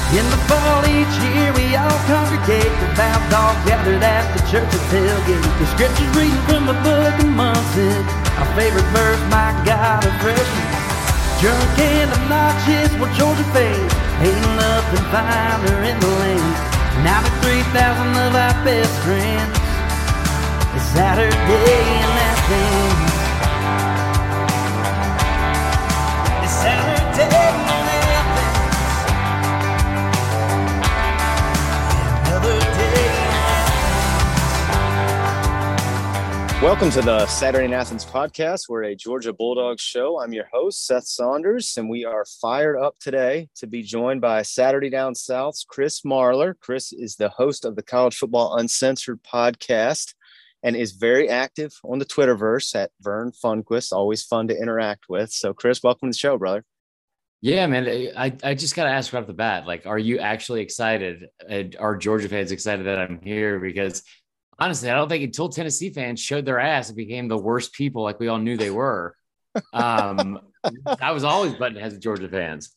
In the fall each year we all congregate, devout all gathered at the church of tailgate. The scriptures reading from the book of Munson, our favorite verse, my God of freshman. Drunk and obnoxious, well Georgia fans, hating up and find her in the lane. Now the 3,000 of our best friends, it's Saturday in Athens. It's Saturday in Athens. Welcome to the Saturday in Athens podcast. We're a Georgia Bulldogs show. I'm your host, Seth Saunders, and we are fired up today to be joined by Saturday Down South's Chris Marlar. Chris is the host of the College Football Uncensored podcast and is very active on the Twitterverse at Vern Funquist. Always fun to interact with. So, Chris, welcome to the show, brother. Yeah, man. I just got to ask right off the bat, like, are you actually excited? Are Georgia fans excited that I'm here? Because honestly, I don't think until Tennessee fans showed their ass, it became the worst people like we all knew they were. I was always button heads with Georgia fans.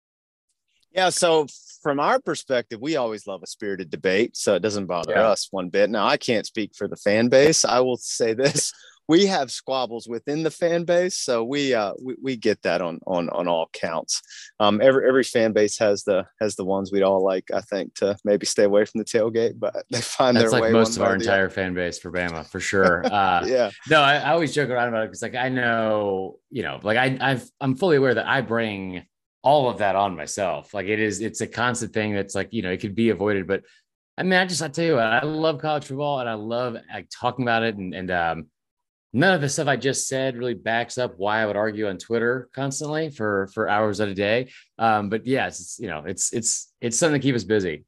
Yeah, so from our perspective, we always love a spirited debate, so it doesn't bother us one bit. Now, I can't speak for the fan base. I will say this. We have squabbles within the fan base, so we get that on all counts. Every fan base has the ones we'd all like, I think, to maybe stay away from the tailgate, but they find That's their like way. Most of our entire fan base for Bama, for sure. Yeah. No, I always joke around about it because, like, I know, like I'm fully aware that I bring all of that on myself. Like, it's a constant thing that's like, it could be avoided, but I mean, I tell you what, I love college football and I love talking about it, and none of the stuff I just said really backs up why I would argue on Twitter constantly for hours at a day. But yes, it's something to keep us busy.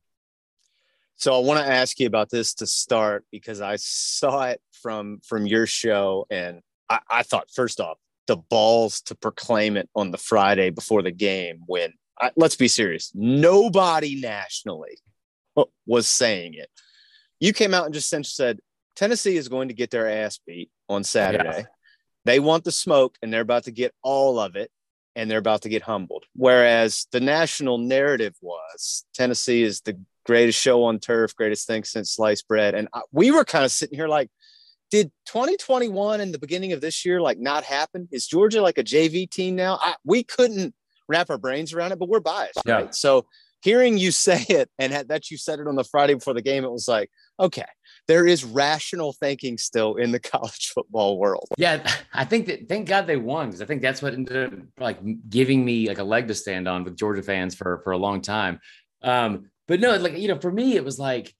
So I want to ask you about this to start, because I saw it from your show, and I thought, first off, the balls to proclaim it on the Friday before the game when, let's be serious, nobody nationally was saying it. You came out and just said, Tennessee is going to get their ass beat on Saturday. Yeah. They want the smoke, and they're about to get all of it, and they're about to get humbled. Whereas the national narrative was Tennessee is the greatest show on turf, greatest thing since sliced bread. And we were kind of sitting here like, did 2021 and the beginning of this year like not happen? Is Georgia like a JV team now? We couldn't wrap our brains around it, but we're biased, right? So hearing you say it, and that you said it on the Friday before the game, it was like, okay, there is rational thinking still in the college football world. Yeah, I think that, thank God they won, because I think that's what ended up like giving me like a leg to stand on with Georgia fans for a long time. But no, like, for me, it was like,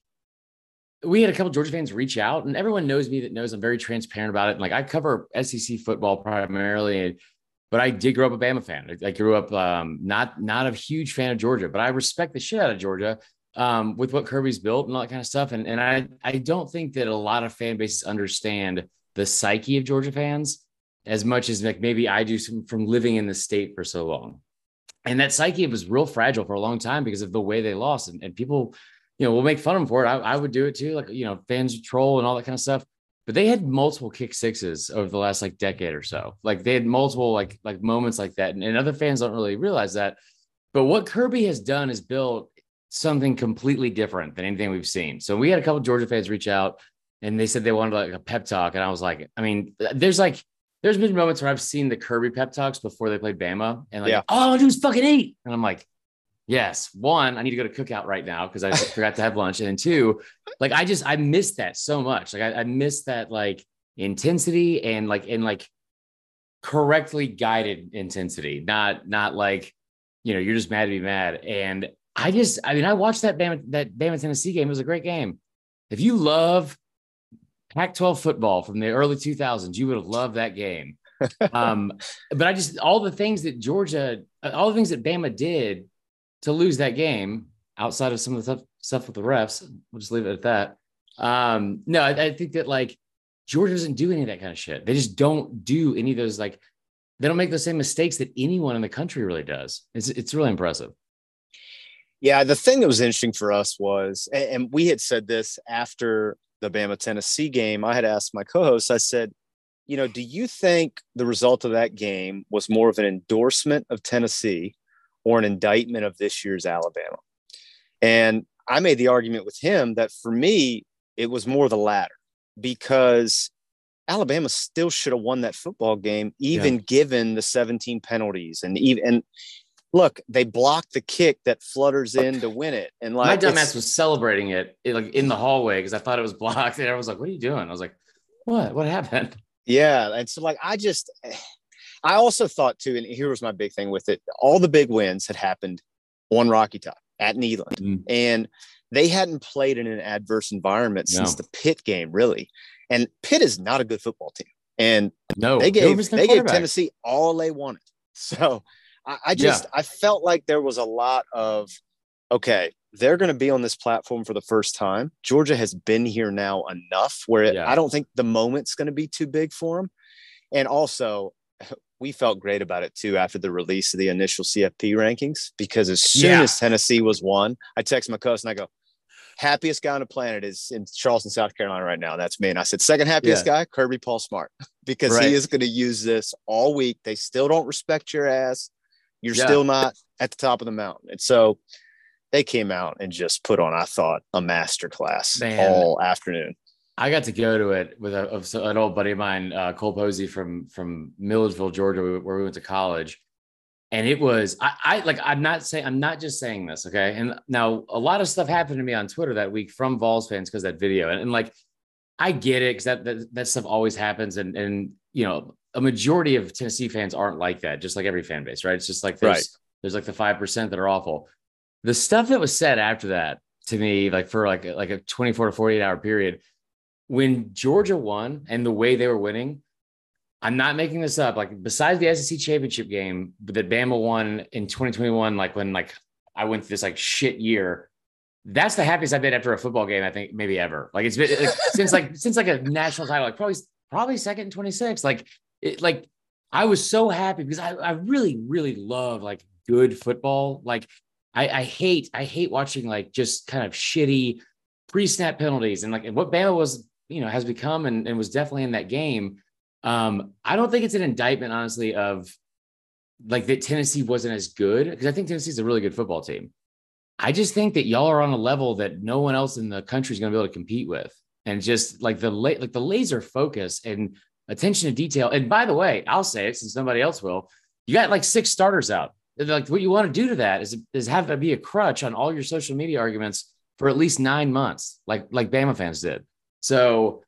we had a couple of Georgia fans reach out, and everyone knows me that knows I'm very transparent about it. And like, I cover SEC football primarily, but I did grow up a Bama fan. I grew up not a huge fan of Georgia, but I respect the shit out of Georgia with what Kirby's built and all that kind of stuff. And I don't think that a lot of fan bases understand the psyche of Georgia fans as much as like maybe I do from living in the state for so long. And that psyche was real fragile for a long time because of the way they lost. And people, will make fun of them for it. I would do it too. Like, fans troll and all that kind of stuff. But they had multiple kick sixes over the last like decade or so. Like, they had multiple like moments like that. And other fans don't really realize that. But what Kirby has done is built something completely different than anything we've seen. So we had a couple of Georgia fans reach out, and they said they wanted like a pep talk. And I was like, I mean, there's been moments where I've seen the Kirby pep talks before they played Bama, and like, all I want to do is fucking eat. And I'm like, yes, one, I need to go to Cookout right now because I forgot to have lunch. And then two, like, I miss that so much. Like, I miss that like intensity and like correctly guided intensity, not like, you're just mad to be mad. And I watched that Bama Tennessee game. It was a great game. If you love Pac-12 football from the early 2000s, you would have loved that game. But all the things that Bama did to lose that game, outside of some of the stuff with the refs, we'll just leave it at that. No, I think that like Georgia doesn't do any of that kind of shit. They just don't do any of those, like, they don't make the same mistakes that anyone in the country really does. It's really impressive. Yeah, the thing that was interesting for us was, and we had said this after the Bama Tennessee game, I had asked my co-host, I said, do you think the result of that game was more of an endorsement of Tennessee or an indictment of this year's Alabama? And I made the argument with him that for me, it was more the latter, because Alabama still should have won that football game, even given the 17 penalties. And look, they blocked the kick that flutters in to win it. And like my dumbass was celebrating it like in the hallway because I thought it was blocked. And everyone was like, "What are you doing?" I was like, What happened?" Yeah. And so like, I also thought too, and here was my big thing with it. All the big wins had happened on Rocky Top at Neyland, and they hadn't played in an adverse environment since the Pitt game, really. And Pitt is not a good football team. And they gave Tennessee all they wanted. So I felt like there was a lot of, okay, they're going to be on this platform for the first time. Georgia has been here now enough where I don't think the moment's going to be too big for them. And also, we felt great about it too after the release of the initial CFP rankings, because as soon as Tennessee was won, I text my cousin, I go, happiest guy on the planet is in Charleston, South Carolina right now. That's me. And I said, second happiest guy, Kirby Paul Smart, because he is going to use this all week. They still don't respect your ass. You're still not at the top of the mountain. And so they came out and just put on, I thought, a masterclass all afternoon. I got to go to it with an old buddy of mine, Cole Posey from Milledgeville, Georgia, where we went to college. And it was, I'm not just saying this. Okay. And now a lot of stuff happened to me on Twitter that week from Vols fans because of that video. And like, I get it, because that stuff always happens. And, you know, a majority of Tennessee fans aren't like that, just like every fan base, right? It's just like there's like the 5% that are awful. The stuff that was said after that to me, like for like a 24 to 48 hour period, when Georgia won and the way they were winning, I'm not making this up. Like, besides the SEC championship game that Bama won in 2021, like when like I went through this like shit year, that's the happiest I've been after a football game, I think maybe ever. Like, it's been since a national title, like probably second in 26. Like I was so happy because I really, really love like good football. Like I hate watching like just kind of shitty pre-snap penalties and like what Bama was, has become and was definitely in that game. I don't think it's an indictment, honestly, of like that Tennessee wasn't as good, because I think Tennessee's a really good football team. I just think that y'all are on a level that no one else in the country is going to be able to compete with. And just like the laser focus and attention to detail. And by the way, I'll say it since somebody else will, you got like 6 starters out. Like, what you want to do to that is have to be a crutch on all your social media arguments for at least 9 months, like Bama fans did. So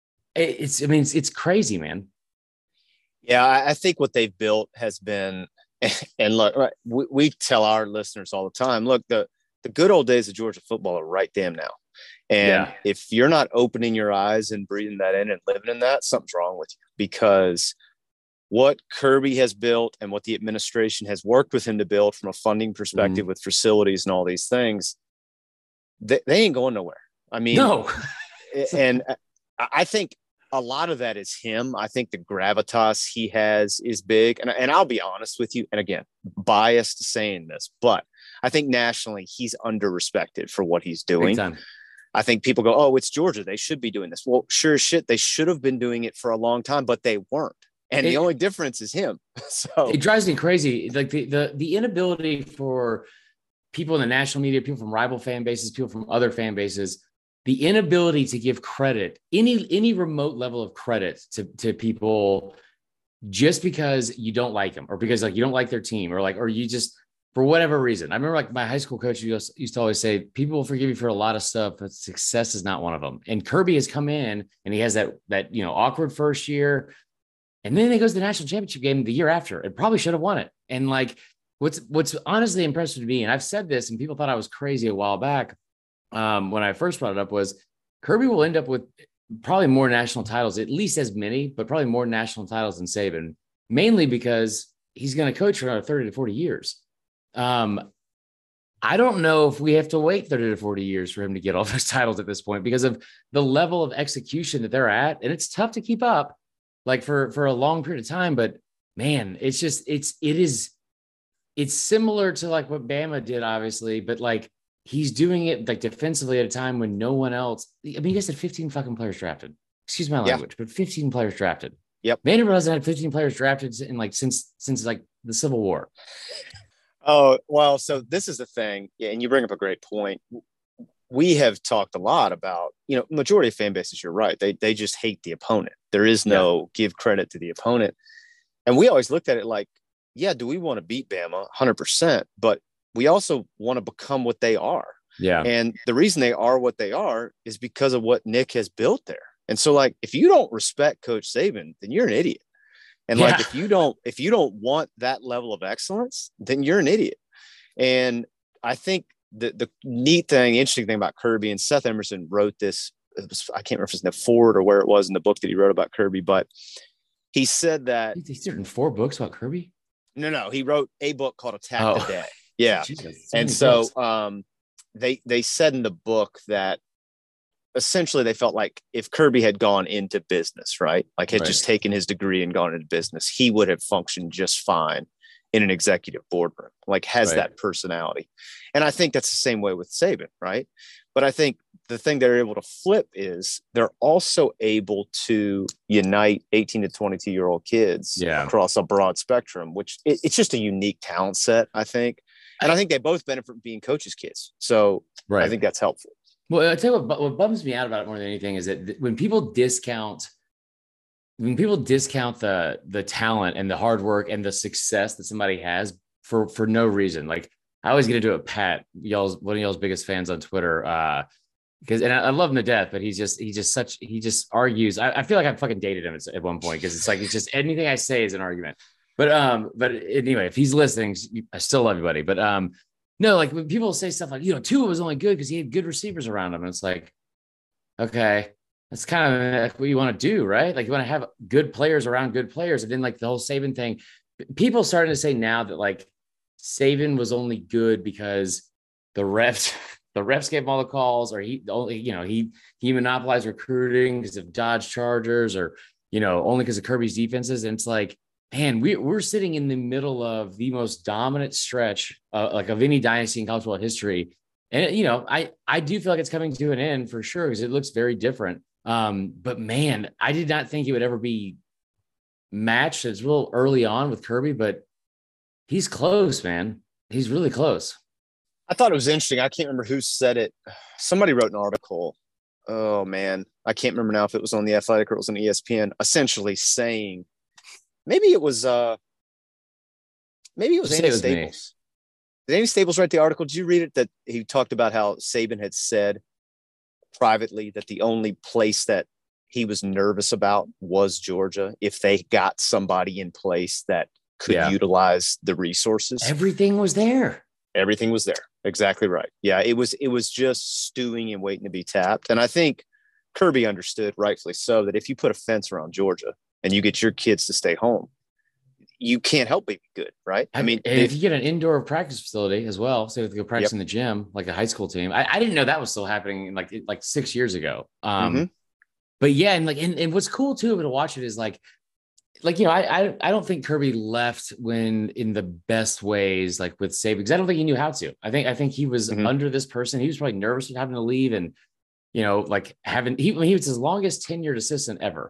it's crazy, man. Yeah, I think what they've built has been, and look, we tell our listeners all the time, look, the good old days of Georgia football are right damn now. And if you're not opening your eyes and breathing that in and living in that, something's wrong with you, because what Kirby has built and what the administration has worked with him to build from a funding perspective with facilities and all these things, they ain't going nowhere. I mean, no. And I think a lot of that is him. I think the gravitas he has is big. And I'll be honest with you, and again, biased saying this, but I think nationally he's under-respected for what he's doing. I think people go, oh, it's Georgia, they should be doing this. Well, sure as shit, they should have been doing it for a long time, but they weren't. And the only difference is him. So it drives me crazy. Like the inability for people in the national media, people from rival fan bases, people from other fan bases, the inability to give credit, any remote level of credit to people just because you don't like them, or because like you don't like their team, or you just, for whatever reason. I remember like my high school coach used to always say, people will forgive you for a lot of stuff, but success is not one of them. And Kirby has come in and he has that awkward first year. And then he goes to the national championship game the year after and probably should have won it. And like, what's honestly impressive to me, and I've said this and people thought I was crazy a while back when I first brought it up, was Kirby will end up with probably more national titles, at least as many, but probably more national titles than Saban, mainly because he's going to coach for another 30 to 40 years. I don't know if we have to wait 30 to 40 years for him to get all those titles at this point, because of the level of execution that they're at. And it's tough to keep up like for a long period of time, but man, it's similar to like what Bama did, obviously, but like he's doing it like defensively at a time when no one else, I mean, you guys had 15 fucking players drafted, excuse my language, but 15 players drafted. Yep. Vanderbilt hasn't had 15 players drafted in like, since like the Civil War. Oh, well, so this is the thing. Yeah, and you bring up a great point. We have talked a lot about, majority of fan bases, you're right. They just hate the opponent. There is no give credit to the opponent. And we always looked at it like, yeah, do we want to beat Bama? 100%. But we also want to become what they are. Yeah. And the reason they are what they are is because of what Nick has built there. And so, like, if you don't respect Coach Saban, then you're an idiot. And like, if you don't want that level of excellence, then you're an idiot. And I think the neat thing, interesting thing about Kirby, and Seth Emerson wrote this, I can't remember if it's in the Ford or where it was in the book that he wrote about Kirby, but he said that he's written 4 books about Kirby. No, he wrote a book called Attack the Day. Yeah. Jesus, and so they said in the book that essentially they felt like if Kirby had gone into business, right? Like had just taken his degree and gone into business, he would have functioned just fine in an executive boardroom, like has that personality. And I think that's the same way with Saban, right? But I think the thing they're able to flip is they're also able to unite 18 to 22-year-old kids across a broad spectrum, which it's just a unique talent set, I think. And I think they both benefit from being coaches' kids. So I think that's helpful. Well, I'll tell you what bums me out about it more than anything is that when people discount the talent and the hard work and the success that somebody has for no reason, like I always get into it. Pat, one of y'all's biggest fans on Twitter, because I love him to death, but he just argues. I feel like I fucking dated him at one point because it's just anything I say is an argument. But anyway, if he's listening, I still love you, buddy. But no, like when people say stuff like, Tua was only good because he had good receivers around him. And it's like, okay, that's kind of what you want to do, right? Like you want to have good players around good players. And then like the whole Saban thing, people starting to say now that like Saban was only good because the refs gave him all the calls, or he monopolized recruiting because of Dodge Chargers, or, only because of Kirby's defenses. And it's like, man, we're sitting in the middle of the most dominant stretch like of any dynasty in college football history. And, I do feel like it's coming to an end for sure, because it looks very different. But man, I did not think it would ever be matched. It's real early on with Kirby, but he's close, man. He's really close. I thought it was interesting. I can't remember who said it. Somebody wrote an article. Oh man, I can't remember now if it was on The Athletic or it was on ESPN, essentially saying, Maybe it was Andy Staples. Did Andy Staples write the article? Did you read it? That he talked about how Saban had said privately that the only place that he was nervous about was Georgia, if they got somebody in place that could utilize the resources. Everything was there. Everything was there. Exactly right. Yeah, it was just stewing and waiting to be tapped. And I think Kirby understood, rightfully so, that if you put a fence around Georgia and you get your kids to stay home, you can't help but be good, right? I mean, if you get an indoor practice facility as well, so they go practice in the gym, like a high school team. I didn't know that was still happening like 6 years ago. But yeah, and what's cool too to watch it is like I don't think Kirby left when in the best ways, like with Saban, because I don't think he knew how to. I think he was under this person. He was probably nervous with having to leave, and he was his longest tenured assistant ever.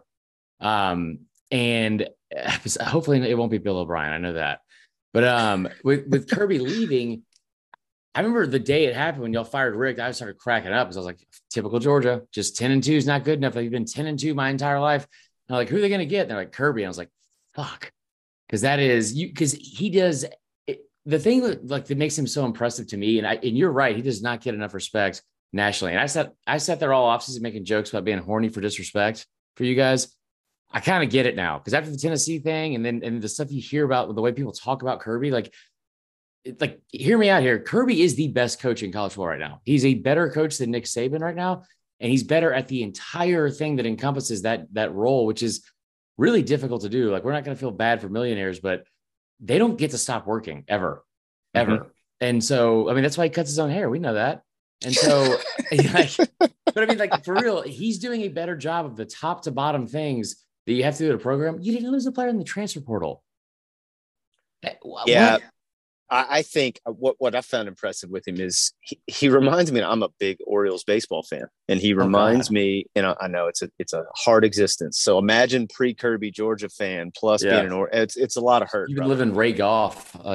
And hopefully it won't be Bill O'Brien. I know that. But with Kirby leaving, I remember the day it happened when y'all fired Rick, I started cracking up because I was like, typical Georgia, just 10-2 is not good enough. Like, you've been 10-2 my entire life. And I'm like, who are they going to get? And they're like, Kirby. And I was like, fuck. Because he does it, the thing that makes him so impressive to me. And you're right. He does not get enough respect nationally. And I sat there all offseason making jokes about being horny for disrespect for you guys. I kind of get it now, because after the Tennessee thing and the stuff you hear about, the way people talk about Kirby, like hear me out here. Kirby is the best coach in college football right now. He's a better coach than Nick Saban right now. And he's better at the entire thing that encompasses that role, which is really difficult to do. Like, we're not going to feel bad for millionaires, but they don't get to stop working ever. And so, I mean, that's why he cuts his own hair. We know that. And so, but I mean, like, for real, he's doing a better job of the top to bottom things that you have to do at a program. You didn't lose a player in the transfer portal. Yeah. What? I think what I found impressive with him is he reminds me. I'm a big Orioles baseball fan, and he reminds me. And I know it's a hard existence. So imagine pre-Kirby Georgia fan plus being an it's a lot of hurt. You've been living Ray Goff for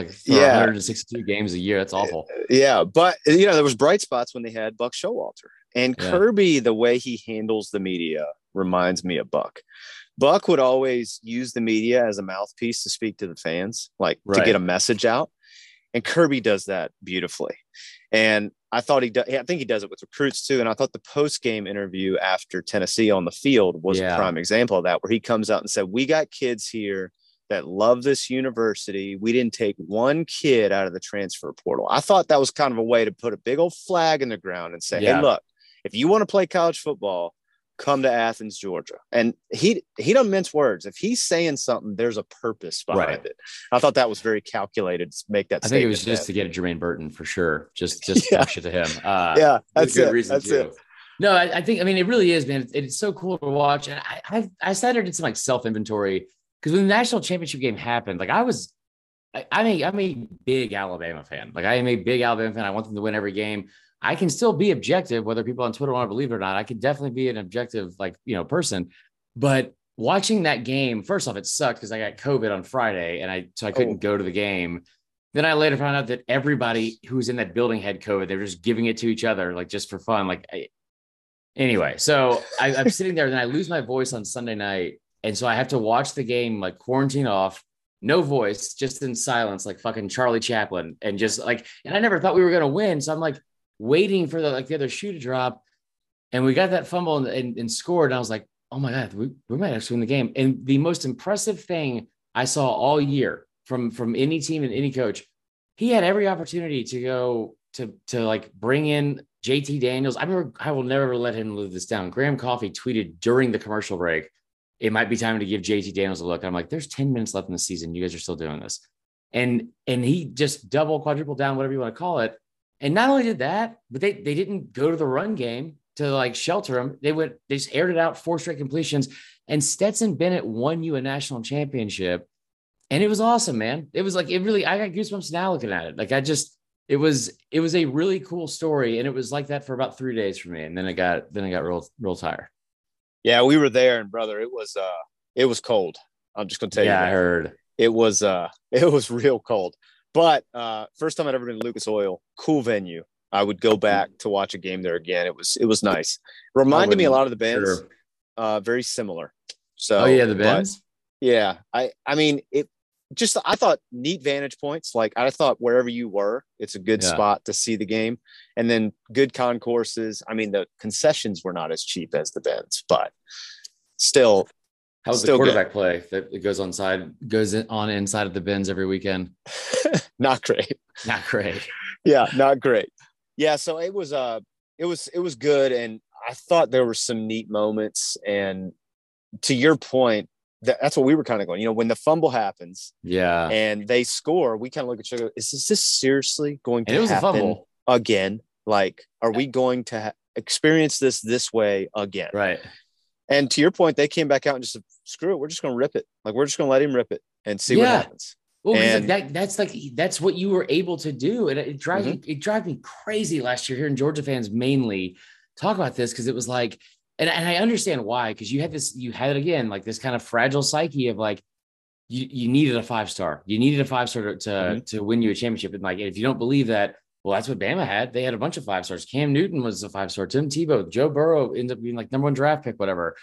162 games a year. That's awful. Yeah, but there was bright spots when they had Buck Showalter and Kirby. The way he handles the media reminds me of Buck. Buck would always use the media as a mouthpiece to speak to the fans, to get a message out. And Kirby does that beautifully. And I thought I think he does it with recruits too. And I thought the post-game interview after Tennessee on the field was a prime example of that, where he comes out and said, we got kids here that love this university. We didn't take one kid out of the transfer portal. I thought that was kind of a way to put a big old flag in the ground and say, hey, look, if you want to play college football, come to Athens, Georgia. And he don't mince words. If he's saying something, there's a purpose behind it. I thought that was very calculated to make that statement. I think it was just to get Jermaine Burton for sure. Just talk shit to him. That's a good it. reason that's too. It. No, I think, it really is, man. It's so cool to watch. And I sat there and did some self-inventory, because when the national championship game happened, I'm a big Alabama fan. I am a big Alabama fan. I want them to win every game. I can still be objective, whether people on Twitter want to believe it or not. I could definitely be an objective, person. But watching that game, first off, it sucked because I got COVID on Friday, and I couldn't go to the game. Then I later found out that everybody who was in that building had COVID. They were just giving it to each other, just for fun. Anyway, so I'm sitting there, and then I lose my voice on Sunday night, and so I have to watch the game quarantine off. No voice, just in silence, like fucking Charlie Chaplin, and and I never thought we were gonna win, so I'm waiting for the other shoe to drop, and we got that fumble and scored. And I was like, oh my God, we might actually win the game. And the most impressive thing I saw all year from any team and any coach, he had every opportunity to go to bring in JT Daniels. I will never let him live this down. Graham Coffey tweeted during the commercial break, it might be time to give JT Daniels a look. I'm like, there's 10 minutes left in the season. You guys are still doing this. And he just quadruple down, whatever you want to call it. And not only did that, but they didn't go to the run game to shelter him. They just aired it out, 4 straight completions. And Stetson Bennett won you a national championship. And it was awesome, man. It was I got goosebumps now looking at it. It was a really cool story. And it was like that for about 3 days for me. And then I got real tired. Yeah, we were there, and brother, it was cold. I'm just gonna tell you. Yeah, I heard. It was real cold. But first time I'd ever been to Lucas Oil, cool venue. I would go back to watch a game there again. It was nice. Reminded me a lot of the Benz. Sure. Very similar. So the Benz. Yeah, I thought neat vantage points. I thought wherever you were, it's a good spot to see the game, and then good concourses. The concessions were not as cheap as the Benz, but still. How's the quarterback play that goes on inside of the Benz every weekend? Not great. Not great. Yeah, not great. Yeah, so it was good, and I thought there were some neat moments. And to your point, that's what we were kind of going. When the fumble happens, and they score, we kind of look at each other. Is this seriously going to happen again? Are we going to experience this way again? Right. And to your point, they came back out and just said, screw it. We're just going to rip it. We're just going to let him rip it and see what happens. Well, that's what you were able to do. And it drives me crazy last year hearing Georgia fans mainly talk about this. Cause it was and I understand why, cause you had it again, this kind of fragile psyche of you needed a 5-star. You needed a 5-star to win you a championship. And if you don't believe that, well, that's what Bama had. They had a bunch of 5-stars. Cam Newton was a 5-star. Tim Tebow, Joe Burrow ended up being number 1 draft pick, whatever.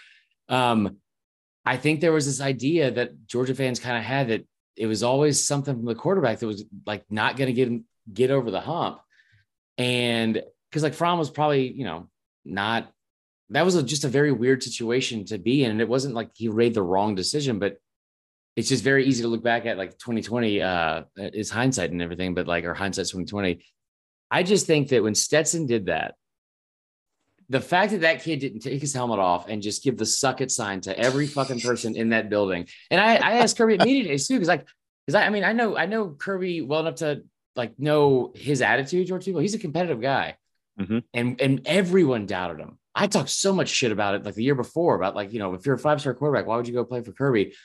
I think there was this idea that Georgia fans kind of had that it was always something from the quarterback that was not going to get over the hump. And because Fromm was probably, not, that was just a very weird situation to be in. And it wasn't he made the wrong decision, but it's just very easy to look back at 2020 is hindsight and everything, but or hindsight's 2020. I just think that when Stetson did that, the fact that kid didn't take his helmet off and just give the suck it sign to every fucking person in that building. And I asked Kirby at media days too, because I know Kirby well enough to know his attitude towards people. He's a competitive guy. Mm-hmm. And everyone doubted him. I talked so much shit about it the year before about if you're a 5-star quarterback, why would you go play for Kirby?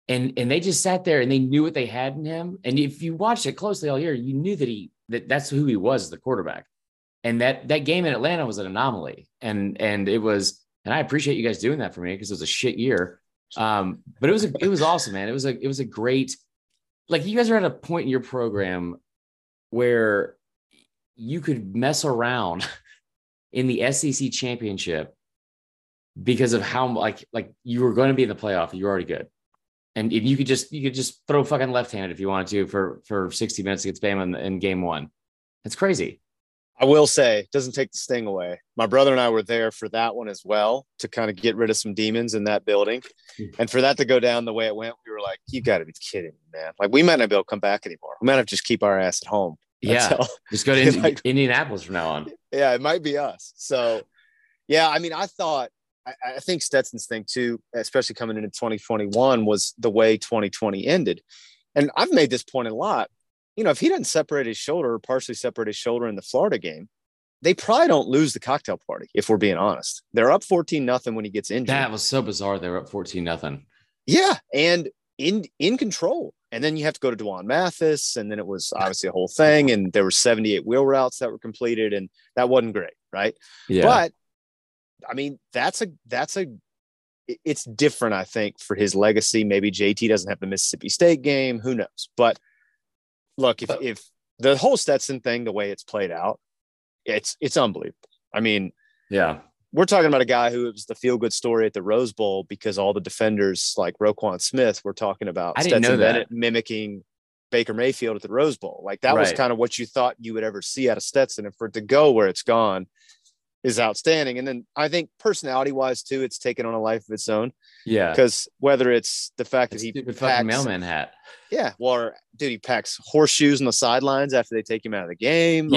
And they just sat there and they knew what they had in him. And if you watched it closely all year, you knew that's who he was as the quarterback. And that game in Atlanta was an anomaly. And I appreciate you guys doing that for me because it was a shit year. But it was awesome, man. It was a great, like, you guys are at a point in your program where you could mess around in the SEC championship because of how like you were going to be in the playoff. You're already good. And you could just throw fucking left-handed if you wanted to for 60 minutes against Bama in game one. It's crazy. I will say, it doesn't take the sting away. My brother and I were there for that one as well to kind of get rid of some demons in that building. And for that to go down the way it went, we were like, you got to be kidding me, man. Like, we might not be able to come back anymore. We might have to just keep our ass at home. Just go to Indianapolis from now on. Yeah, it might be us. So, yeah, I mean, I think Stetson's thing too, especially coming into 2021, was the way 2020 ended. And I've made this point a lot. You know, if he doesn't separate his shoulder or partially separate his shoulder in the Florida game, they probably don't lose the cocktail party, if we're being honest. They're up 14-0 when he gets injured. That was so bizarre. They were up 14-0. Yeah, and in control. And then you have to go to Dwan Mathis, and then it was obviously a whole thing. And there were 78 wheel routes that were completed, and that wasn't great, right? Yeah. But I mean, it's different, I think, for his legacy. Maybe JT doesn't have the Mississippi State game. Who knows? But look, if the whole Stetson thing, the way it's played out, it's unbelievable. I mean, yeah, we're talking about a guy who was the feel-good story at the Rose Bowl because all the defenders like Roquan Smith were talking about Stetson Bennett mimicking Baker Mayfield at the Rose Bowl. Like, that was kind of what you thought you would ever see out of Stetson. And for it to go where it's gone is outstanding. And then I think personality-wise too, it's taken on a life of its own. Yeah, because whether it's the fact that he fucking mailman hat, well, dude, he packs horseshoes on the sidelines after they take him out of the game.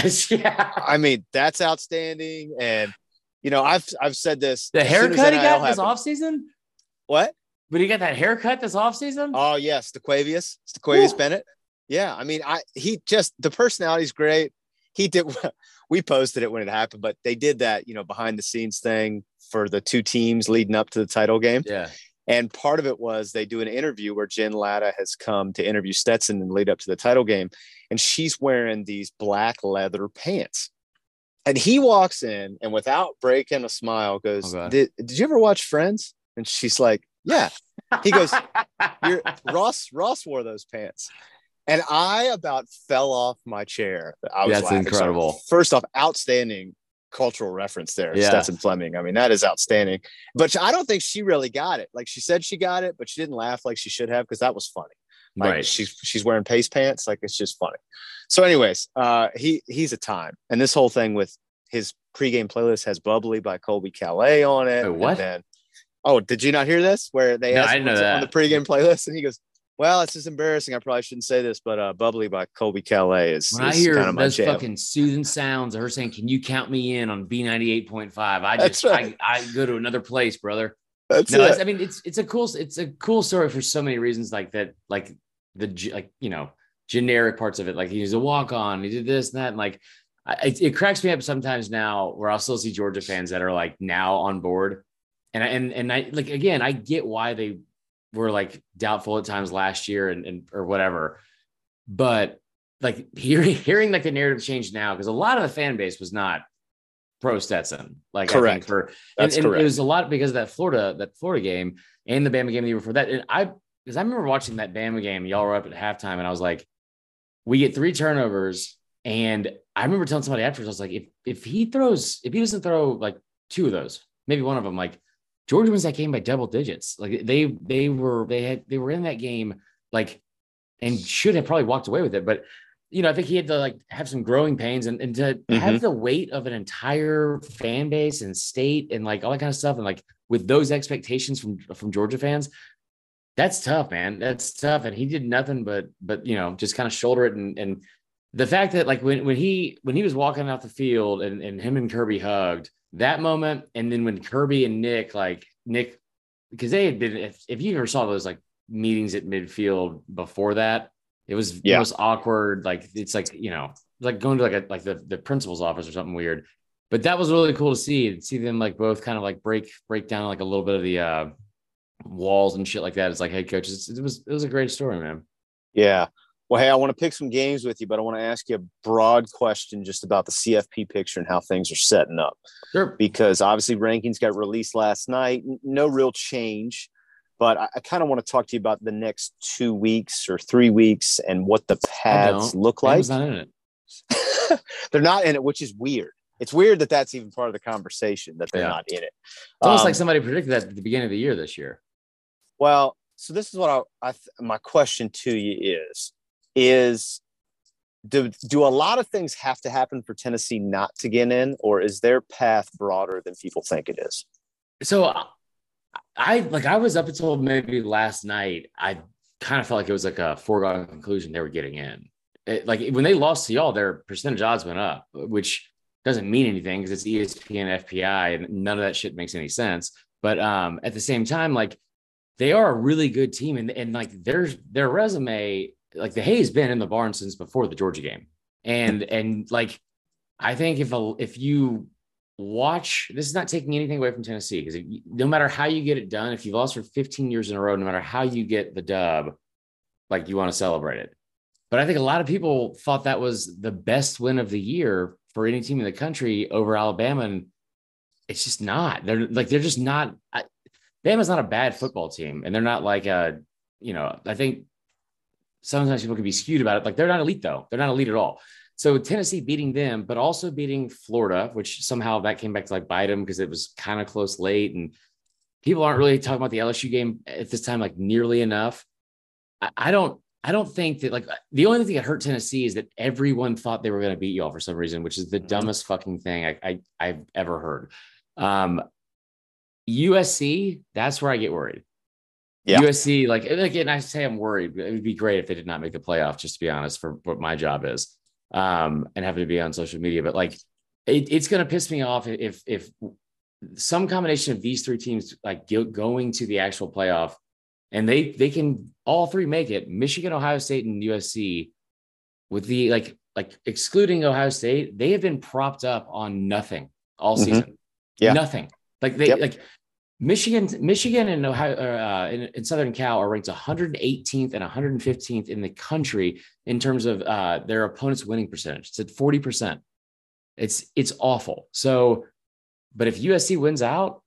I mean, that's outstanding. And you know, I've said this. The haircut he got this offseason. What? But he got that haircut this offseason. Oh yes, Stequavius Bennett. Yeah, I mean, the personality's great. He did. We posted it when it happened, but they did that, you know, behind the scenes thing for the two teams leading up to the title game. Yeah. And part of it was they do an interview where Jen Latta has come to interview Stetson and lead up to the title game. And she's wearing these black leather pants. And he walks in and without breaking a smile goes, did you ever watch Friends? And she's like, yeah. He goes, Ross wore those pants. And I about fell off my chair. That's incredible. So, first off, outstanding cultural reference there. Yeah. Stetson Fleming. I mean, that is outstanding. But I don't think she really got it. Like, she said she got it, but she didn't laugh like she should have because that was funny. Like, right. She's wearing pace pants. Like, it's just funny. So anyways, he's a time. And this whole thing with his pregame playlist has Bubbly by Colby Calais on it. Wait, what? Did you not hear this? Where they asked him on the pregame playlist and he goes, well, it's just embarrassing. I probably shouldn't say this, but Bubbly by Colby Calais is when I hear kind of those fucking soothing sounds of her saying, can you count me in on B98.5? I go to another place, brother. It's a cool story for so many reasons like that, like you know, generic parts of it. Like, he's a walk-on, he did this and that. And like, it cracks me up sometimes now where I'll still see Georgia fans that are like now on board. And I like, again, I get why they were like doubtful at times last year and or whatever, but like hearing like the narrative change now, because a lot of the fan base was not pro Stetson. Like, correct. That's correct. It was a lot because of that Florida game and the Bama game the year before that. And because I remember watching that Bama game, y'all were up at halftime, and I was like, we get 3 turnovers, and I remember telling somebody afterwards, I was like, if he doesn't throw like 2 of those, maybe one of them, like, Georgia wins that game by double digits. Like, they were in that game, like, and should have probably walked away with it. But, you know, I think he had to like have some growing pains and to have the weight of an entire fan base and state and like all that kind of stuff. And like with those expectations from Georgia fans, that's tough, man. That's tough. And he did nothing but, you know, just kind of shoulder it. And the fact that like when he was walking out the field and him and Kirby hugged, that moment. And then when Kirby and Nick, because they had been, if you ever saw those like meetings at midfield before that, it was the most awkward. Like, it's like, you know, like going to like the principal's office or something weird. But that was really cool to see them like both kind of like break down like a little bit of walls and shit like that as like head coaches. It was a great story, man. Yeah. Well, hey, I want to pick some games with you, but I want to ask you a broad question just about the CFP picture and how things are setting up. Sure. Because obviously rankings got released last night. No real change, but I kind of want to talk to you about the next 2 weeks or 3 weeks and what the paths look like. Bama's not in it. They're not in it, which is weird. It's weird that that's even part of the conversation, that they're not in it. It's almost like somebody predicted that at the beginning of the year this year. Well, so this is what my question to you is do a lot of things have to happen for Tennessee not to get in, or is their path broader than people think it is? So I was up until maybe last night, I kind of felt like it was like a foregone conclusion they were getting in. Like when they lost to y'all, their percentage odds went up, which doesn't mean anything because it's ESPN, FPI, and none of that shit makes any sense. But at the same time, like they are a really good team, and like their resume, like the hay's been in the barn since before the Georgia game, and like I think if you watch, this is not taking anything away from Tennessee, because no matter how you get it done, if you've lost for 15 years in a row, no matter how you get the dub, like you want to celebrate it. But I think a lot of people thought that was the best win of the year for any team in the country over Alabama. And it's just not. They're just not. Bama's not a bad football team. And they're not like I think sometimes people can be skewed about it. Like they're not elite though. They're not elite at all. So Tennessee beating them, but also beating Florida, which somehow that came back to like bite them because it was kind of close late. And people aren't really talking about the LSU game at this time, like nearly enough. I don't think that, like, the only thing that hurt Tennessee is that everyone thought they were going to beat y'all for some reason, which is the dumbest fucking thing I've ever heard. USC, that's where I get worried. Yeah. USC, like, again, I say I'm worried. It would be great if they did not make the playoff, just to be honest, for what my job is, and having to be on social media. But like, it's going to piss me off if some combination of these three teams like going to the actual playoff. And they can all three make it. Michigan, Ohio State, and USC, with the like excluding Ohio State, they have been propped up on nothing all season. Yeah, nothing. Like like Michigan and Ohio in Southern Cal are ranked 118th and 115th in the country in terms of their opponent's winning percentage. It's at 40%. It's awful. So, but if USC wins out,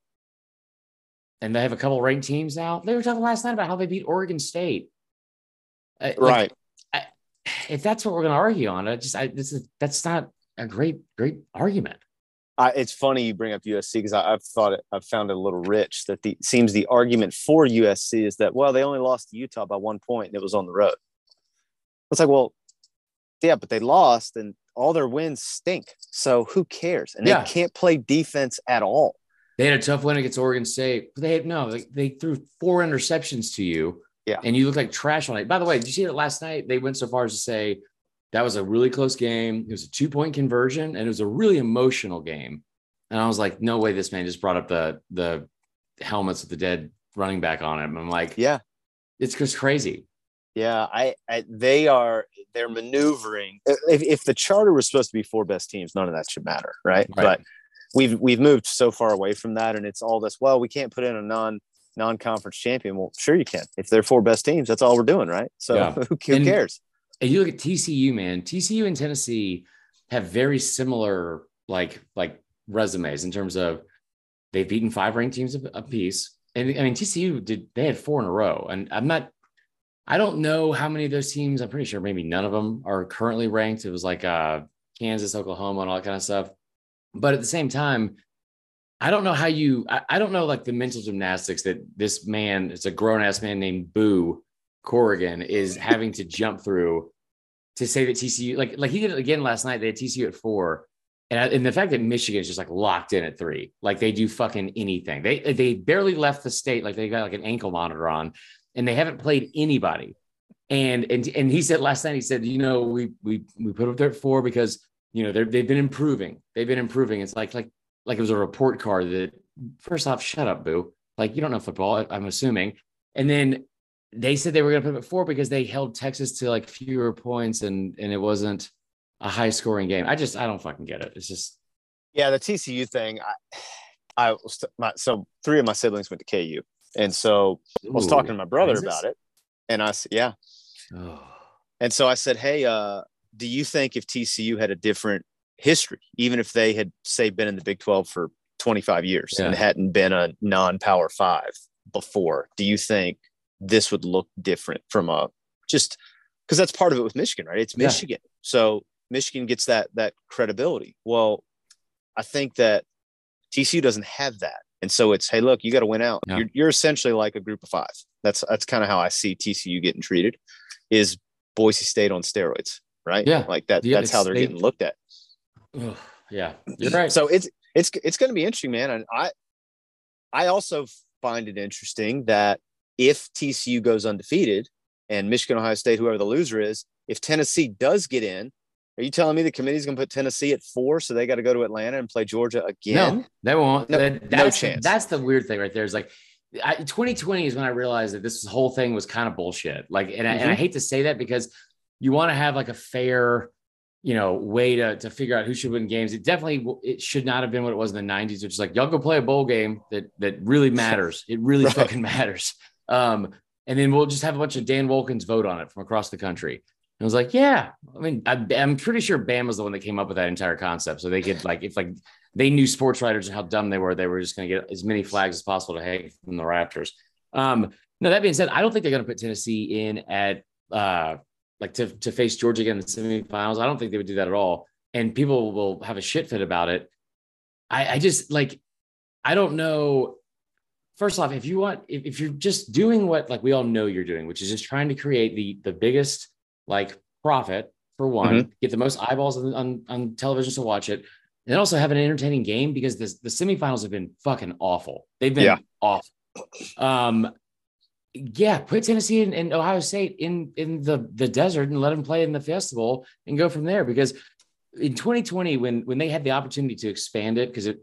and they have a couple ranked teams now. They were talking last night about how they beat Oregon State. Right. If that's what we're going to argue on, that's not a great argument. It's funny you bring up USC because I've found it a little rich that seems the argument for USC is that, well, they only lost to Utah by 1 point and it was on the road. It's like, well, yeah, but they lost and all their wins stink. So who cares? And they can't play defense at all. They had a tough win against Oregon State. They threw 4 interceptions to you. Yeah. And you look like trash on it. By the way, did you see that last night? They went so far as to say that was a really close game. It was a 2-point conversion and it was a really emotional game. And I was like, no way this man just brought up the helmets with the dead running back on him. I'm like, yeah, it's just crazy. Yeah. They're maneuvering. If the charter was supposed to be 4 best teams, none of that should matter. Right. But we've moved so far away from that, and it's all this, well, we can't put in a non-conference champion. Well, sure you can. If they're 4 best teams, that's all we're doing, right? So who cares? And you look at TCU, man. TCU and Tennessee have very similar like resumes in terms of they've beaten 5 ranked teams apiece. And I mean, TCU they had 4 in a row, and I don't know how many of those teams. I'm pretty sure maybe none of them are currently ranked. It was like Kansas, Oklahoma, and all that kind of stuff. But at the same time, I don't know how I don't know like the mental gymnastics that this man, it's a grown ass man named Boo Corrigan, is having to jump through to say that TCU, like he did it again last night. They had TCU at 4. And the fact that Michigan is just like locked in at 3, like they do fucking anything. They barely left the state. Like they got like an ankle monitor on and they haven't played anybody. And he said last night, he said, we put them there at 4 because they've been improving. They've been improving. It's like it was a report card that, first off, shut up, Boo. Like, you don't know football, I'm assuming. And then they said they were going to put them at 4 because they held Texas to like fewer points and it wasn't a high scoring game. I don't fucking get it. It's just. Yeah. The TCU thing. So 3 of my siblings went to KU And so I was talking to my brother about it, and I said, yeah. Oh. And so I said, hey, do you think if TCU had a different history, even if they had, say, been in the Big 12 for 25 years and hadn't been a non-Power 5 before, do you think this would look different from a just because that's part of it with Michigan, right? It's Michigan. So Michigan gets that credibility. Well, I think that TCU doesn't have that. And so it's, hey, look, you got to win out. Yeah. You're essentially like a group of 5. That's kind of how I see TCU getting treated, is Boise State on steroids, right? Yeah. Like that. That's how they're getting looked at. Yeah, you're right. So it's going to be interesting, man. And I also find it interesting that if TCU goes undefeated and Michigan, Ohio State, whoever the loser is, if Tennessee does get in, are you telling me the committee's going to put Tennessee at 4, so they got to go to Atlanta and play Georgia again? No, they won't. No chance. That's the weird thing right there. Is like 2020 is when I realized that this whole thing was kind of bullshit. Like, and I hate to say that because you want to have like a fair, way to figure out who should win games. It should not have been what it was in the 90s, which is like, y'all go play a bowl game that really matters. It really fucking matters. And then we'll just have a bunch of Dan Wilkins vote on it from across the country. And I was like, yeah, I mean, I'm pretty sure Bam was the one that came up with that entire concept. So they could if they knew sports writers and how dumb they were just going to get as many flags as possible to hang from the rafters. No, that being said, I don't think they're going to put Tennessee in at to face Georgia again in the semifinals. I don't think they would do that at all. And people will have a shit fit about it. I just I don't know. First off, if you're just doing what we all know you're doing, which is just trying to create the biggest profit for one, get the most eyeballs on television to watch it, and then also have an entertaining game, because the semifinals have been fucking awful. They've been awful. Put Tennessee and Ohio State in the desert and let them play in the Fiesta Bowl and go from there. Because in 2020, when they had the opportunity to expand it, because it